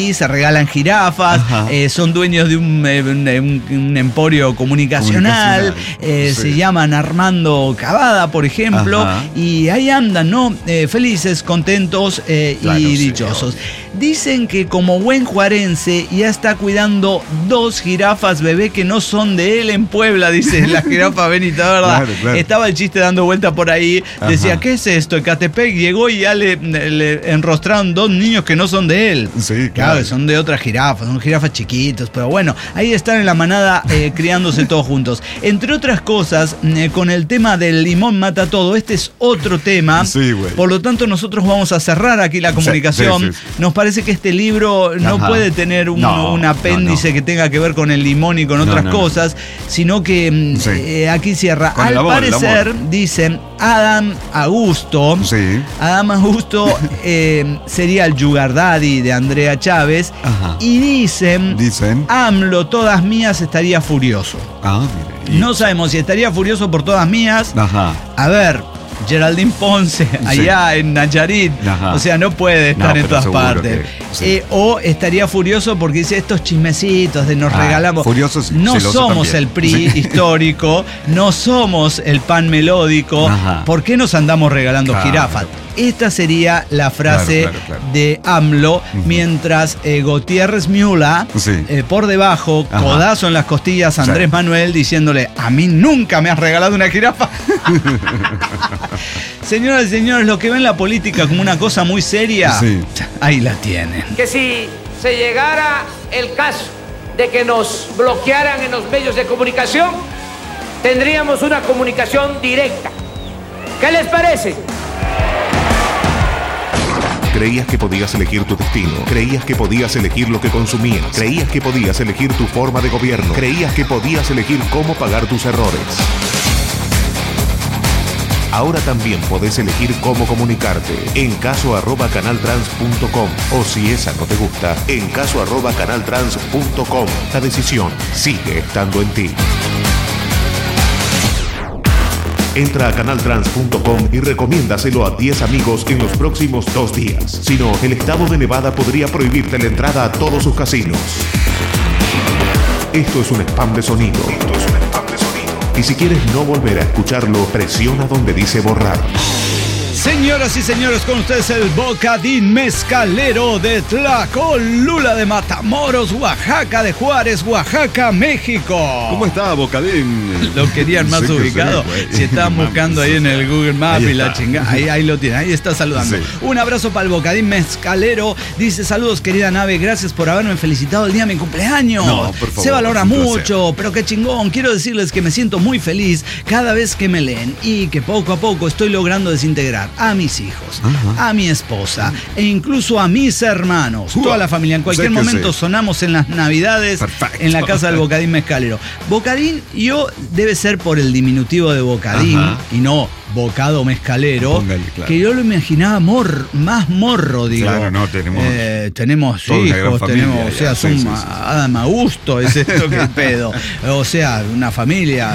ahí, se regalan jirafas, son dueños de un emporio comunicacional, se llaman Armando Cavada, por ejemplo, y ahí andan, ¿no? Felices, contentos y dichosos. Dicen que como buen juarense ya está cuidando 2 jirafas bebé que no son de él en Puebla, dice la jirafa Benita, ¿verdad? Claro. Estaba el chiste dando vuelta por ahí, decía, ¿qué es esto? Ecatepec llegó y ya le enrostraron 2 niños que no son de él. Sí, claro, son de otras jirafas, son jirafas chiquitos, pero bueno, ahí están en la manada criándose todos juntos. Entre otras cosas, con el tema del limón mata todo, este es otro tema, por lo tanto nosotros vamos a cerrar aquí la comunicación. Nos parece que este libro no puede tener un apéndice que tenga que ver con el limón y con otras cosas, sino que aquí cierra. Al parecer, dicen, Adam Augusto sería el Sugar Daddy de Andrea Chávez, y dicen, AMLO, todas mías, estaría furioso. No sabemos si estaría furioso por todas mías. A ver, Geraldine Ponce, allá en Nayarit, o sea, no puede estar en todas partes. O estaría furioso porque dice estos chismecitos de nos regalamos. No somos el PRI histórico, no somos el PAN melódico. ¿Por qué nos andamos regalando jirafas? Esta sería la frase de AMLO, mientras Gutiérrez Müller, por debajo, codazo en las costillas a Andrés Manuel, diciéndole, a mí nunca me has regalado una jirafa. Señoras y señores, los que ven la política como una cosa muy seria, ahí la tienen. Que si se llegara el caso de que nos bloquearan en los medios de comunicación, tendríamos una comunicación directa. ¿Qué les parece? Creías que podías elegir tu destino. Creías que podías elegir lo que consumías. Creías que podías elegir tu forma de gobierno. Creías que podías elegir cómo pagar tus errores. Ahora también podés elegir cómo comunicarte. En caso@canaltrans.com, o si esa no te gusta, en caso@canaltrans.com. La decisión sigue estando en ti. Entra a canaltrans.com y recomiéndaselo a 10 amigos en los próximos 2 días. Si no, el estado de Nevada podría prohibirte la entrada a todos sus casinos. Esto es un spam de sonido. Y si quieres no volver a escucharlo, presiona donde dice borrar. Señoras y señores, con ustedes el Bocadín Mezcalero de Tlacolula de Matamoros, Oaxaca, de Juárez, Oaxaca, México. ¿Cómo está, Bocadín? Lo querían más ubicado. Si estaban buscando ahí en el Google Maps y la chingada, ahí lo tienen, ahí está saludando. Un abrazo para el Bocadín Mezcalero. Dice, saludos querida nave, gracias por haberme felicitado el día de mi cumpleaños. No, por favor, se valora mucho, pero qué chingón. Quiero decirles que me siento muy feliz cada vez que me leen y que poco a poco estoy logrando desintegrar a mis hijos, a mi esposa e incluso a mis hermanos, toda la familia. En cualquier momento sonamos en las Navidades. Perfecto. En la casa del Bocadín Mezcalero. Bocadín, debe ser por el diminutivo de bocadín y no bocado mezcalero. Póngale, que yo lo imaginaba más morro, digo. Claro, no, tenemos hijos, tenemos, o sea, son Adam Augusto, es esto que pedo. O sea, una familia,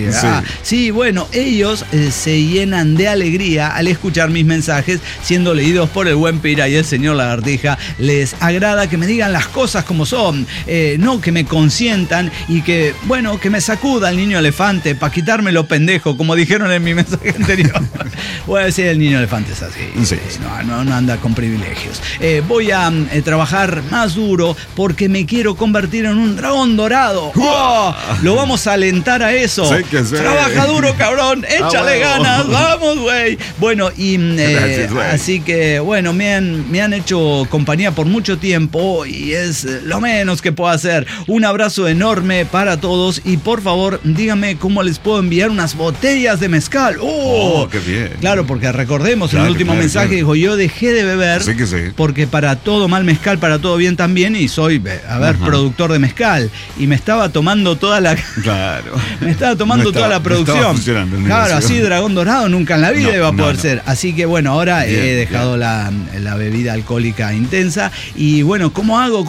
sí, bueno, ellos se llenan de alegría al escuchar mis mensajes siendo leídos por el buen Pira y el señor Lagartija. Les agrada que me digan las cosas como son, no que me consientan y que, bueno, que me sacuda el niño elefante para quitármelo pendejo, como dijeron en mi mensaje anterior. Voy a decir, el niño elefante es así. No anda con privilegios. Voy a trabajar más duro porque me quiero convertir en un dragón dorado. Lo vamos a alentar a eso. Trabaja duro, cabrón. Échale ganas. Vamos, güey. Bueno, y así que, bueno, me han hecho compañía por mucho tiempo y es lo menos que puedo hacer. Un abrazo enorme para todos y por favor, díganme cómo les puedo enviar unas botellas de mezcal. Qué bien. Claro, porque recordemos, en el último mensaje dijo, yo dejé de beber porque para todo mal mezcal, para todo bien también, y soy, productor de mezcal. Y me estaba tomando toda la... me estaba tomando toda la producción. Claro, así dragón dorado nunca en la vida iba a poder ser. Así que bueno, ahora he dejado la bebida alcohólica intensa. Y bueno, ¿cómo hago?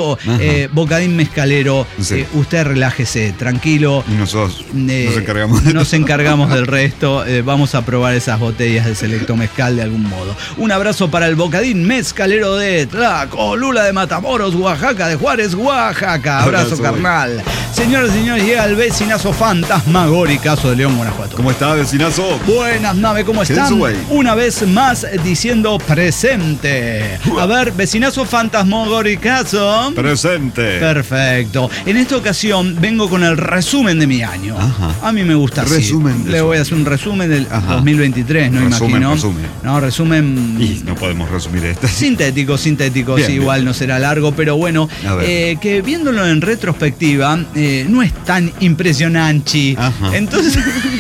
Bocadín Mezcalero, usted relájese, tranquilo. Y nosotros nos encargamos del resto. vamos a probar esas botellas de Selecto Mezcal de algún modo. Un abrazo para el bocadín mezcalero de Tlacolula de Matamoros, Oaxaca, de Juárez, Oaxaca. Abrazo carnal. Señores y señores, llega el vecinazo fantasmagóricazo de León, Guanajuato. ¿Cómo está, vecinazo? Buenas, nave, ¿cómo están? Una vez más diciendo presente. A ver, vecinazo fantasmagóricazo. Presente. Perfecto. En esta ocasión vengo con el resumen de mi año. Ajá. A mí me gusta así. Resumen. Le voy a hacer un resumen del 2023, ¿no? Imagino. No, resumen. Y no podemos resumir esto. Sintético, bien, sí, igual no será largo, pero bueno, que viéndolo en retrospectiva, no es tan impresionante. Ajá. Entonces,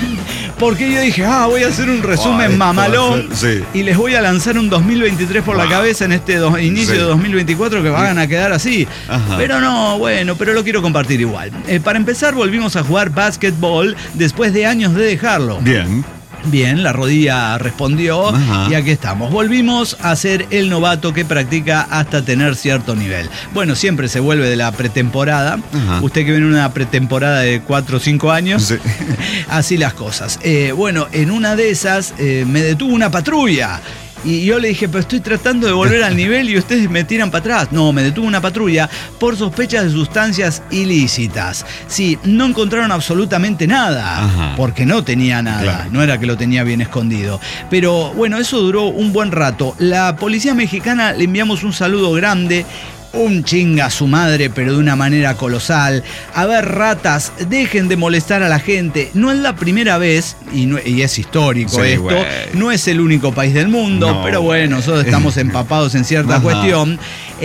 porque yo dije, voy a hacer un resumen mamalón y les voy a lanzar un 2023 por la cabeza en este inicio de 2024 que van a quedar así. Ajá. Pero no, bueno, pero lo quiero compartir igual. Para empezar, volvimos a jugar básquetbol después de años de dejarlo. Bien, la rodilla respondió. Ajá. Y aquí estamos. Volvimos a ser el novato que practica hasta tener cierto nivel. Bueno, siempre se vuelve de la pretemporada. Ajá. Usted que viene en una pretemporada de 4 o 5 años. Sí. Así las cosas. Bueno, en una de esas me detuvo una patrulla. Y yo le dije, pero estoy tratando de volver al nivel y ustedes me tiran para atrás. No, me detuvo una patrulla por sospechas de sustancias ilícitas. Sí, no encontraron absolutamente nada. Ajá. Porque no tenía nada. Claro. No era que lo tenía bien escondido. Pero bueno, eso duró un buen rato. La policía mexicana le enviamos un saludo grande. Un chinga a su madre, pero de una manera colosal. A ver, ratas, dejen de molestar a la gente. No es la primera vez, y es histórico esto, no es el único país del mundo, pero bueno, nosotros estamos empapados en cierta cuestión.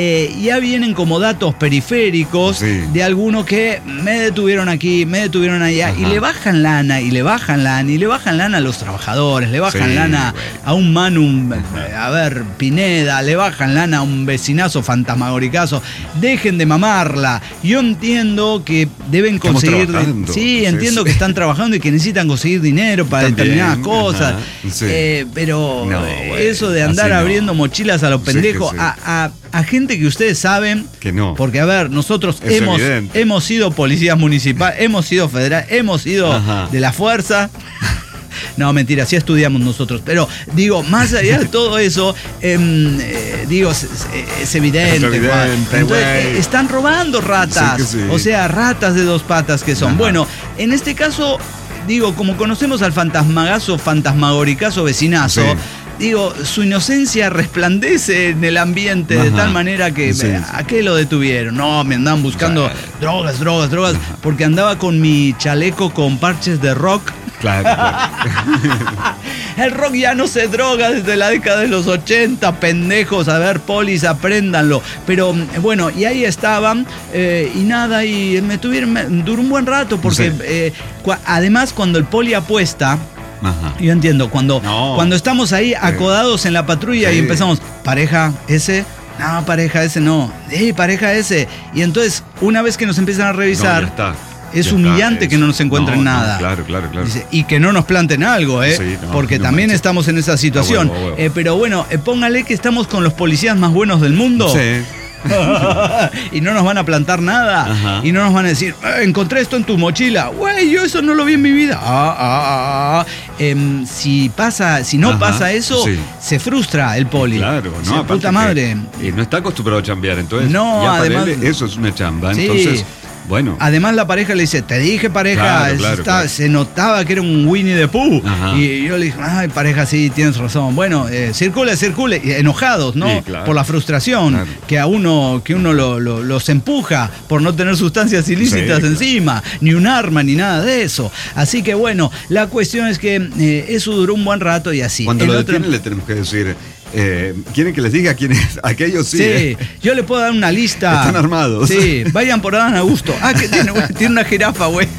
Ya vienen como datos periféricos de algunos que me detuvieron aquí, me detuvieron allá, y le bajan lana, y le bajan lana, y le bajan lana a los trabajadores, le bajan lana a un Manu, a ver, Pineda, le bajan lana a un vecinazo fantasmagórico. Dejen de mamarla. Yo entiendo que deben conseguir. Sí, entiendo que están trabajando y que necesitan conseguir dinero para determinadas cosas. Pero eso de andar abriendo mochilas a los pendejos, a gente que ustedes saben que no. Porque, a ver, nosotros hemos sido policías municipales, hemos sido federales, hemos sido de la fuerza. No, mentira, sí estudiamos nosotros. Pero, digo, más allá de todo eso, digo, es evidente. Entonces, están robando ratas. Sí. O sea, ratas de dos patas que son. Ajá. Bueno, en este caso, digo, como conocemos al fantasmagóricazo vecinazo, digo, su inocencia resplandece en el ambiente de tal manera que ¿a qué lo detuvieron? No, me andaban buscando drogas, porque andaba con mi chaleco con parches de rock. Claro. El rock ya no se droga desde la década de los 80, pendejos. A ver, polis, apréndanlo. Pero bueno, y ahí estaban, y nada, y duró un buen rato, porque además cuando el poli apuesta. Ajá. Yo entiendo, cuando estamos ahí acodados en la patrulla y empezamos, pareja, ese. No, pareja, ese no. Pareja, ese. Y entonces, una vez que nos empiezan a revisar. Ya está. Es humillante que no nos encuentren nada. Claro. Dice, y que no nos planten algo, porque también estamos en esa situación. Pero bueno, póngale que estamos con los policías más buenos del mundo. Sí. Y no nos van a plantar nada. Ajá. Y no nos van a decir, encontré esto en tu mochila. Güey, yo eso no lo vi en mi vida. Si no pasa eso, se frustra el poli. Claro, no, puta madre. Y no está acostumbrado a chambear, entonces no, ya además, para él eso es una chamba. Entonces, bueno. Además la pareja le dice, te dije, pareja, claro. Se notaba que era un Winnie the Pooh. Ajá. Y yo le dije, ay, pareja, sí, tienes razón. Bueno, circule, enojados, ¿no? Sí, claro. Por la frustración que uno los empuja por no tener sustancias ilícitas encima, ni un arma, ni nada de eso. Así que bueno, la cuestión es que eso duró un buen rato y así. Cuando lo detienen le tenemos que decir... ¿quieren que les diga quién es? Aquellos sí. Yo le puedo dar una lista. Están armados. Sí, vayan por Adán Augusto. Que tiene una jirafa, güey.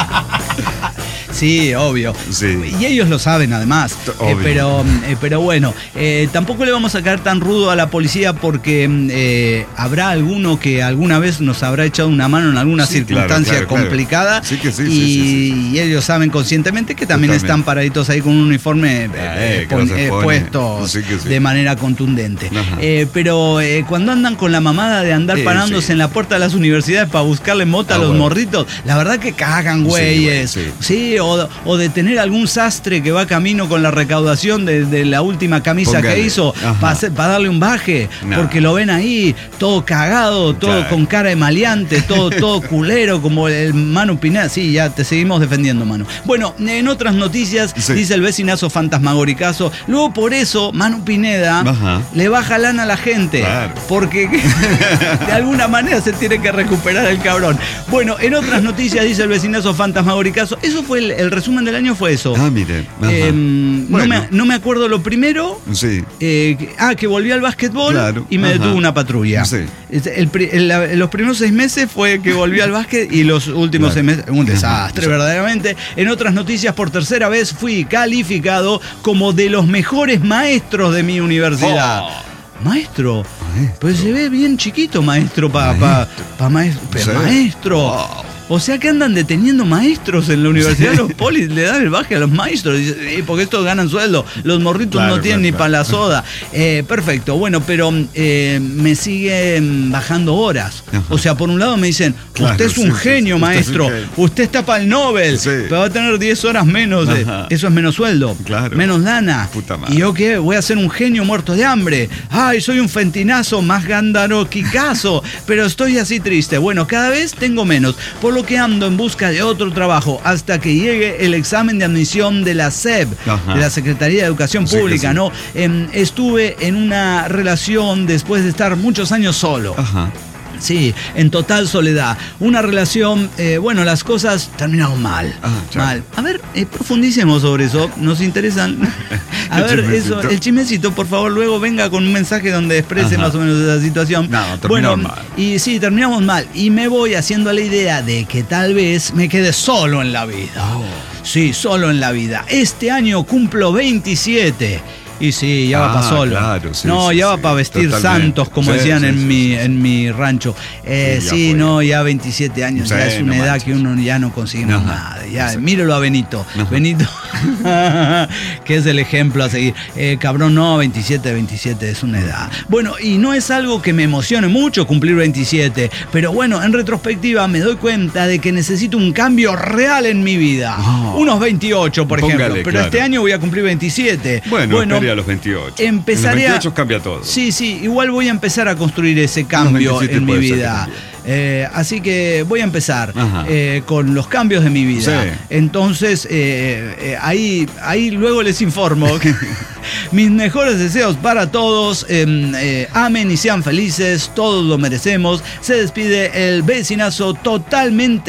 Sí, obvio. Sí. Y ellos lo saben además. Pero bueno, tampoco le vamos a caer tan rudo a la policía porque habrá alguno que alguna vez nos habrá echado una mano en alguna circunstancia complicada. Sí que sí, y ellos saben conscientemente que también están paraditos ahí con un uniforme puesto de manera contundente. Pero cuando andan con la mamada de andar parándose en la puerta de las universidades para buscarle mota a los morritos, la verdad que cagan, güeyes. Sí, o de tener algún sastre que va camino con la recaudación de la última camisa que hizo para darle un baje, porque lo ven ahí, todo cagado, todo con cara de maleante, todo culero, como el Manu Pineda. Sí, ya te seguimos defendiendo, Manu. Bueno, en otras noticias, dice el vecinazo fantasmagoricazo, luego por eso Manu Pineda le baja lana a la gente, porque de alguna manera se tiene que recuperar el cabrón. Bueno, en otras noticias, dice el vecinazo fantasmagoricazo, eso fue el resumen del año, fue eso. Mire. No me acuerdo lo primero. Sí. Que volví al básquetbol y me detuvo una patrulla. Sí. Los primeros 6 meses fue que volví al básquet y los últimos 6 meses, un desastre, verdaderamente. En otras noticias, por tercera vez fui calificado como de los mejores maestros de mi universidad. Maestro, pues se ve bien chiquito, maestro, maestro. Wow. O sea que andan deteniendo maestros en la universidad, los polis le dan el baje a los maestros, porque estos ganan sueldo, los morritos no tienen ni para la soda. Perfecto, bueno, pero me siguen bajando horas. O sea, por un lado me dicen, usted es un genio, maestro, usted está para el Nobel, pero va a tener 10 horas menos, eso es menos sueldo, menos lana. ¿Y yo qué? Voy a ser un genio muerto de hambre. Ay, soy un fentinazo más gándaro quicazo, pero estoy así triste. Bueno, cada vez tengo menos, por lo que ando en busca de otro trabajo hasta que llegue el examen de admisión de la SEP, de la Secretaría de Educación Pública, ¿no? Estuve en una relación después de estar muchos años solo. Sí, en total soledad. Una relación, las cosas terminaron mal. Mal. A ver, profundicemos sobre eso. Nos interesan. A ver, eso, el chismecito, por favor, luego venga con un mensaje donde exprese más o menos esa situación. Terminamos mal. Y sí, terminamos mal. Y me voy haciendo la idea de que tal vez me quede solo en la vida. Sí, solo en la vida. Este año cumplo 27. Y sí, ya va para solo. Claro, ya va para vestir santos, como decían en mi rancho. Ya 27 años, ya es una edad que uno ya no consigue más nada. Míralo a Benito. Benito, que es el ejemplo a seguir. Cabrón, 27 es una edad. Bueno, y no es algo que me emocione mucho cumplir 27, pero bueno, en retrospectiva me doy cuenta de que necesito un cambio real en mi vida. Unos 28, por ejemplo. Pero este año voy a cumplir 27. Bueno, a los 28. Empezaré en los 28 cambia todo. Sí, igual voy a empezar a construir ese cambio en mi vida. Así que voy a empezar con los cambios de mi vida. Entonces, ahí luego les informo. Mis mejores deseos para todos. Amen y sean felices. Todos lo merecemos. Se despide el vecinazo totalmente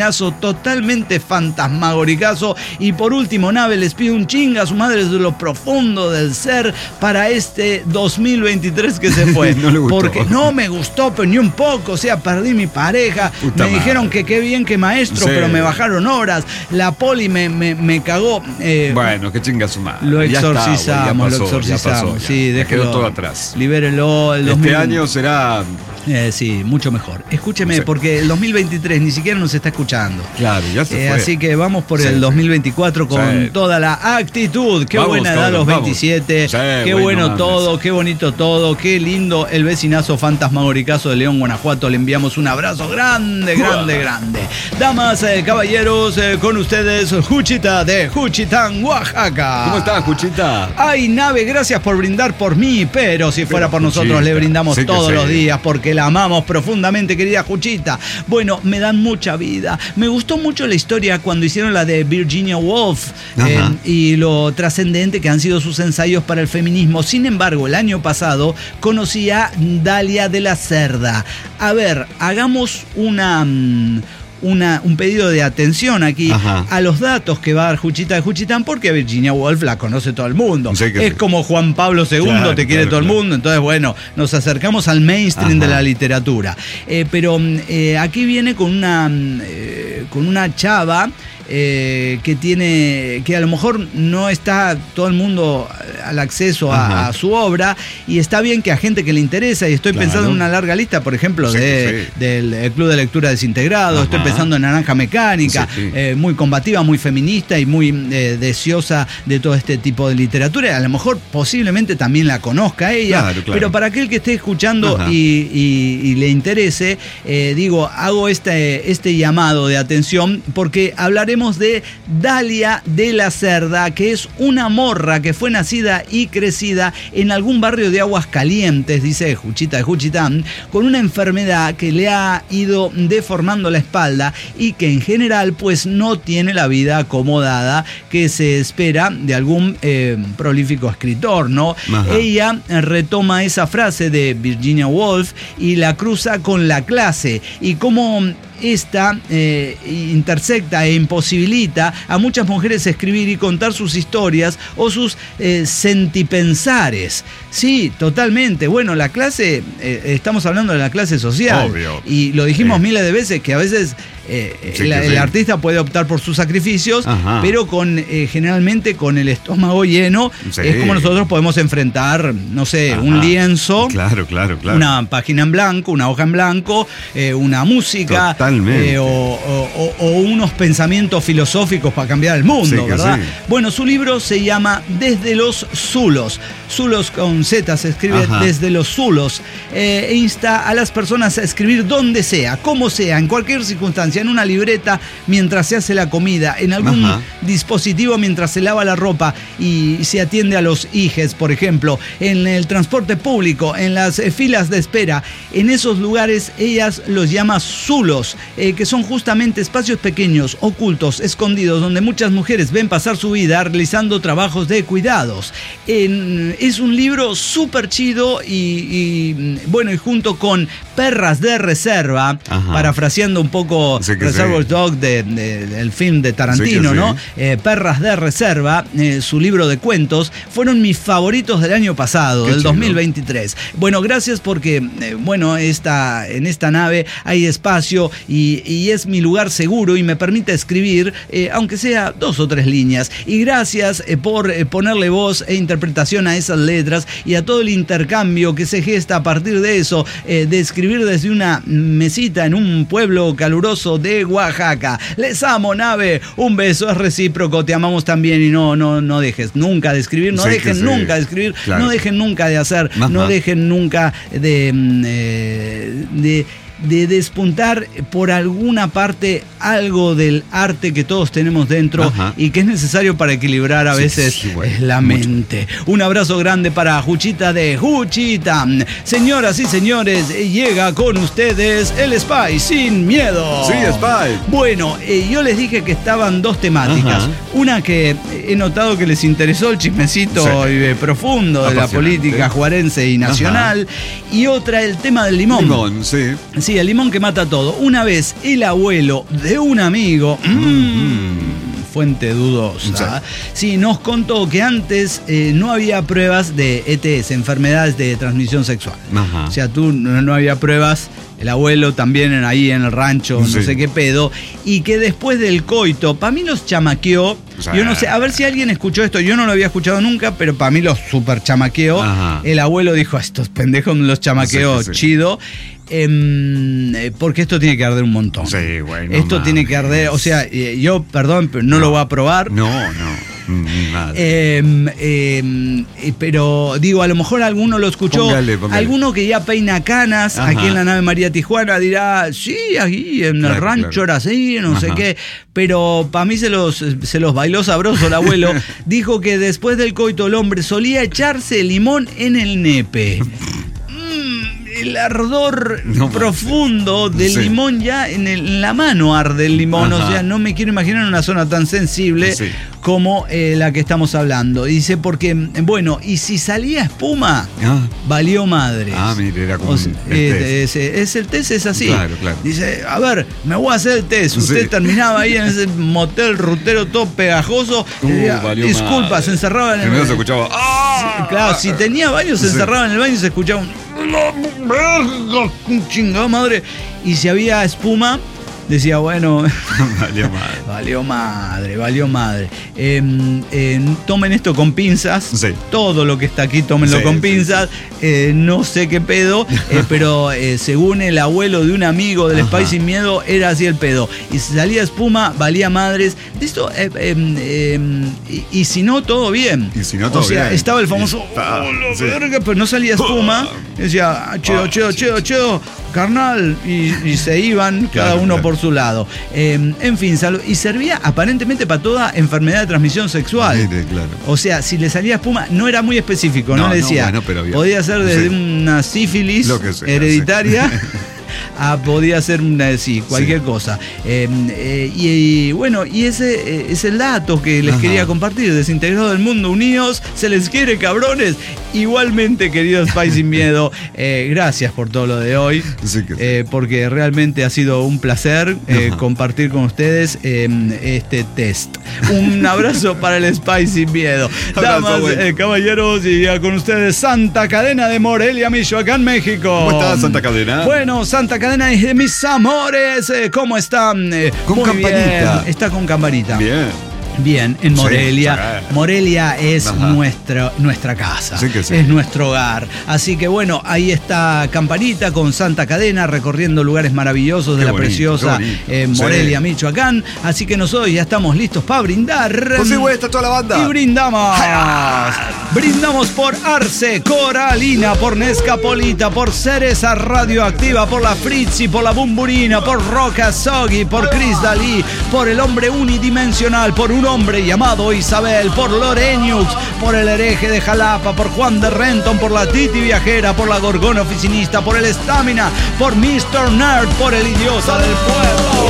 fantasmagoricazo. Y por último, Nave les pide un chinga a su madre desde lo profundo del ser para este 2023 que se fue. No le gustó. Porque no me gustó, pero ni un poco. O sea, perdí mi pareja. Me dijeron que qué bien que maestro, pero me bajaron horas. La poli me cagó. Bueno, que chinga su madre. Lo exorcizamos. Ya pasó. Sí, quedó todo atrás. Libérelo. Este año será... sí, mucho mejor. Escúcheme, porque el 2023 ni siquiera nos está escuchando. Claro, ya se fue. Así que vamos por el 2024 con toda la actitud. Qué buena edad los 27. Qué bueno todo, qué bonito todo, qué lindo el vecinazo fantasmagoricazo de León, Guanajuato. Le enviamos un abrazo grande. Damas, caballeros, con ustedes, Juchita de Juchitán, Oaxaca. ¿Cómo estás, Juchita? Ay, Nave, gracias por brindar por mí, pero si fuera por nosotros le brindamos todos los días porque la amamos profundamente, querida Juchita. Bueno, me dan mucha vida. Me gustó mucho la historia cuando hicieron la de Virginia Woolf y lo trascendente que han sido sus ensayos para el feminismo. Sin embargo, el año pasado conocí a Dalia de la Cerda. A ver, hagamos un pedido de atención aquí a los datos que va a dar Juchita de Juchitán, porque Virginia Woolf la conoce todo el mundo. Es como Juan Pablo II, te quiere todo el mundo. Entonces, bueno, nos acercamos al mainstream de la literatura. Pero aquí viene con una chava que a lo mejor no está todo el mundo al acceso a su obra, y está bien que a gente que le interesa, y estoy pensando en una larga lista, por ejemplo, del Club de Lectura Desintegrado, estoy pensando en Naranja Mecánica, muy combativa, muy feminista y muy deseosa de todo este tipo de literatura. A lo mejor posiblemente también la conozca ella, pero para aquel que esté escuchando y le interese, hago este llamado de atención atención porque hablaremos de Dalia de la Cerda, que es una morra que fue nacida y crecida en algún barrio de Aguascalientes, dice Juchita de Juchitán, con una enfermedad que le ha ido deformando la espalda y que en general pues no tiene la vida acomodada que se espera de algún prolífico escritor, ¿no? Ajá. Ella retoma esa frase de Virginia Woolf y la cruza con la clase y cómo esta intersecta e imposibilita a muchas mujeres escribir y contar sus historias o sus sentipensares. Sí, totalmente. Bueno, la clase, estamos hablando de la clase social. Obvio. Y lo dijimos miles de veces que a veces el artista puede optar por sus sacrificios, ajá, pero generalmente con el estómago lleno, sí, es como nosotros podemos enfrentar, no sé, ajá, un lienzo, claro, una página en blanco, una hoja en blanco, una música, o unos pensamientos filosóficos para cambiar el mundo, sí, ¿verdad? Sí. Bueno, su libro se llama Desde los Zulos. Zulos con Z se escribe, ajá, Desde los Zulos. E insta a las personas a escribir donde sea, como sea, en cualquier circunstancia, en una libreta mientras se hace la comida, en algún, ajá, dispositivo mientras se lava la ropa y se atiende a los hijes, por ejemplo, en el transporte público, en las filas de espera. En esos lugares ellas los llama zulos, que son justamente espacios pequeños, ocultos, escondidos, donde muchas mujeres ven pasar su vida realizando trabajos de cuidados. Es un libro súper chido y bueno, y junto con Perras de Reserva, ajá, parafraseando un poco, sí, Reservoir, sí, Dog del film de Tarantino, sí, ¿no? Sí. Perras de Reserva, su libro de cuentos, fueron mis favoritos del año pasado, del 2023. Bueno, gracias porque, bueno, en esta nave hay espacio y es mi lugar seguro y me permite escribir, aunque sea 2 o 3 líneas. Y gracias por ponerle voz e interpretación a esas letras y a todo el intercambio que se gesta a partir de eso, de escribir desde una mesita en un pueblo caluroso de Oaxaca. Les amo, nave. Un beso, es recíproco. Te amamos también y no dejes nunca de escribir, no, sí, dejen nunca de escribir, claro, no dejen nunca de hacer, ajá, no dejen nunca de despuntar por alguna parte algo del arte que todos tenemos dentro, ajá, y que es necesario para equilibrar a veces, sí, bueno, la mente. Un abrazo grande para Juchita de Juchita. Señoras y señores, llega con ustedes el Spy Sin Miedo. Sí, Spy. Bueno, yo les dije que estaban 2 temáticas. Ajá. Una que he notado que les interesó el chismecito, sí, profundo de la política juarense y nacional, ajá, y otra el tema del limón. Limón, sí. Sí, el limón que mata todo. Una vez el abuelo de un amigo, fuente dudosa, sí, nos contó que antes no había pruebas de ETS, enfermedades de transmisión sexual. Ajá. O sea, no había pruebas. El abuelo también ahí en el rancho, sí, no sé qué pedo. Y que después del coito, para mí los chamaqueó. O sea, yo no sé, a ver si alguien escuchó esto. Yo no lo había escuchado nunca, pero para mí los super chamaqueó. Ajá. El abuelo dijo, estos pendejos los chamaqueó, sí, chido. Porque esto tiene que arder un montón. Sí, güey. No esto tiene que arder, o sea, yo, perdón, pero no lo voy a probar. No. Pero digo, a lo mejor alguno lo escuchó. Póngale. Alguno que ya peina canas, ajá, aquí en la nave María Tijuana dirá, sí, aquí en el rancho era así, no, ajá, sé qué. Pero para mí se los bailó sabroso el abuelo. Dijo que después del coito el hombre solía echarse limón en el nepe. El ardor profundo del, sí, limón ya en la mano arde el limón, ajá, o sea, no me quiero imaginar una zona tan sensible, sí, como la que estamos hablando. Dice, porque, bueno, y si salía espuma, valió madres. Mire, era como el test. El test es así. Claro. Dice, a ver, me voy a hacer el test. Usted, sí, terminaba ahí en ese motel rutero todo pegajoso. Disculpa, madre. Se encerraba en el baño. Se escuchaba. Sí, claro, si tenía baño, se encerraba en el baño y se escuchaba un chingado madre. Y si había espuma, decía, bueno, valió madre. Tomen esto con pinzas, sí, todo lo que está aquí tómenlo, sí, con pinzas, sí. No sé qué pedo, pero según el abuelo de un amigo del Spy Sin Miedo, era así el pedo. Y si salía espuma, valía madres. De esto, y si no, todo bien. Y si no, todo bien. Estaba el famoso, sí, verga, pero no salía espuma. Decía, chedo. carnal, y se iban cada uno por su lado. En fin, y servía aparentemente para toda enfermedad de transmisión sexual. Sí, claro. O sea, si le salía espuma, no era muy específico, no le decía. Bueno, pero bien. Podía ser desde una sífilis hereditaria. Podía ser cualquier cosa. Bueno, y ese es el dato que les quería compartir. Desintegrado del mundo, unidos, se les quiere, cabrones. Igualmente, querido Spy Sin Miedo, gracias por todo lo de hoy, porque realmente ha sido un placer compartir con ustedes este test. Un abrazo para el Spy Sin Miedo. Damas, caballeros, y con ustedes Santa Cadena de Morelia, Michoacán, México. ¿Cómo está Santa Cadena? Bueno, Santa Cadena es de mis amores. ¿Cómo están? Con muy campanita. Bien. Está con campanita. Bien, en Morelia. Sí. Morelia es nuestra casa, es nuestro hogar. Así que bueno, ahí está Campanita con Santa Cadena recorriendo lugares maravillosos de la preciosa Morelia, Michoacán. Así que nosotros ya estamos listos para brindar. Pues sí, güey, está toda la banda. Y brindamos. Brindamos por Arce, Coralina, por Nescapolita, por Cereza Radioactiva, por la Fritzi, por la Bumburina, por Roca Soggy, por Chris Dalí, por el hombre unidimensional, por un hombre llamado Isabel, por Loreñux, por el hereje de Jalapa, por Juan de Renton, por la Titi Viajera, por la Gorgona Oficinista, por el Estamina, por Mr. Nerd, por el idiota del pueblo.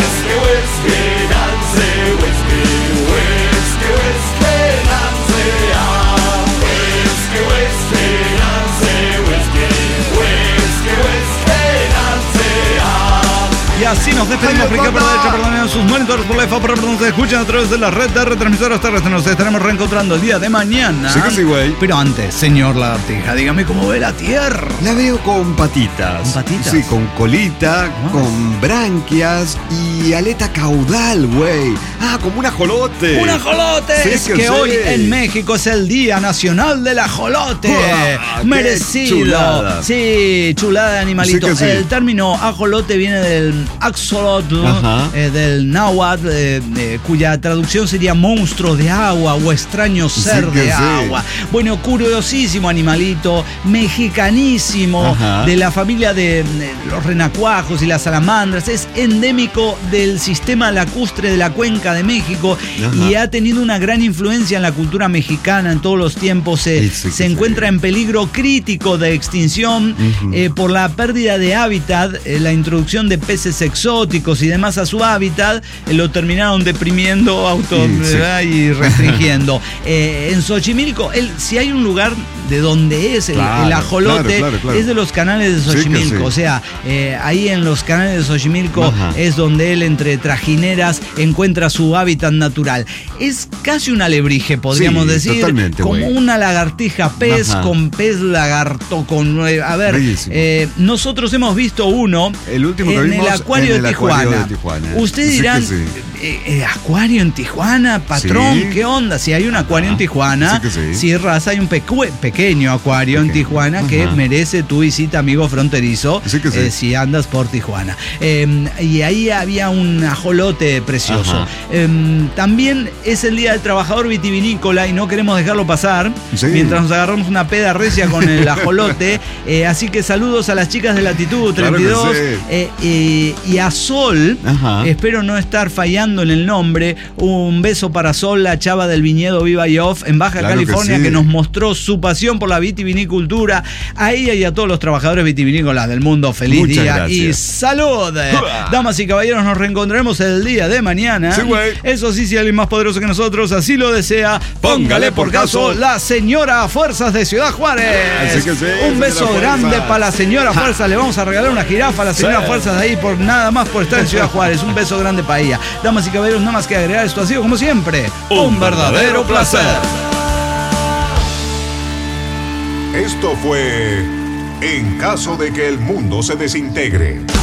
Y así nos despedimos, Ricardo por la derecha, perdonen sus monitores por la FA, pero nos escuchan a través de la red de retransmisoras terrestres. Nos estaremos reencontrando el día de mañana. Sí que sí, güey. Pero antes, señor Lagartija, dígame cómo ve la Tierra. La veo con patitas. ¿Con patitas? Sí, con colita, con branquias y aleta caudal, güey. Como un ajolote. ¡Un ajolote! Sí, es que hoy en México es el Día Nacional del Ajolote. Merecido. Chulada. Sí, chulada de animalito. Sí. El término ajolote viene del axolotl, del náhuatl, cuya traducción sería monstruo de agua o extraño ser de agua. Bueno, curiosísimo animalito, mexicanísimo, de la familia de los renacuajos y las salamandras. Es endémico del sistema lacustre de la cuenca de México y ha tenido una gran influencia en la cultura mexicana en todos los tiempos. Se encuentra en peligro crítico de extinción por la pérdida de hábitat, la introducción de peces exóticos y demás a su hábitat, lo terminaron deprimiendo y restringiendo. En Xochimilco, si hay un lugar de donde es el ajolote, es de los canales de Xochimilco. O sea, ahí en los canales de Xochimilco es donde él, entre trajineras, encuentra su hábitat natural. Es casi un alebrije, podríamos decir. Totalmente, como una lagartija pez con pez lagarto. Nosotros hemos visto uno el último que en vimos el acuario de Tijuana. Ustedes dirán, ¿acuario en Tijuana, patrón? ¿Qué onda? Si hay un acuario en Tijuana, si raza, hay un pequeño acuario en Tijuana que merece tu visita, amigo fronterizo, si andas por Tijuana. Y ahí había un ajolote precioso. También es el Día del Trabajador Vitivinícola y no queremos dejarlo pasar mientras nos agarramos una peda recia con el ajolote. Así que saludos a las chicas de Latitud 32 y a Sol, espero no estar fallando en el nombre. Un beso para Sol, la chava del viñedo Viva y Off en Baja California, que nos mostró su pasión por la vitivinicultura. A ella y a todos los trabajadores vitivinícolas del mundo, feliz día y salud. Damas y caballeros, nos reencontraremos el día de mañana. Eso sí, si alguien más poderoso que nosotros así lo desea, póngale por caso la señora Fuerzas de Ciudad Juárez. Un beso grande para la señora Fuerzas. Le vamos a regalar una jirafa a la señora Fuerzas de ahí por nada más por estar en Ciudad Juárez. Un beso grande para ella. Damas y caballeros, nada más que agregar, esto ha sido como siempre un verdadero placer. Esto fue En caso de que el mundo se desintegre.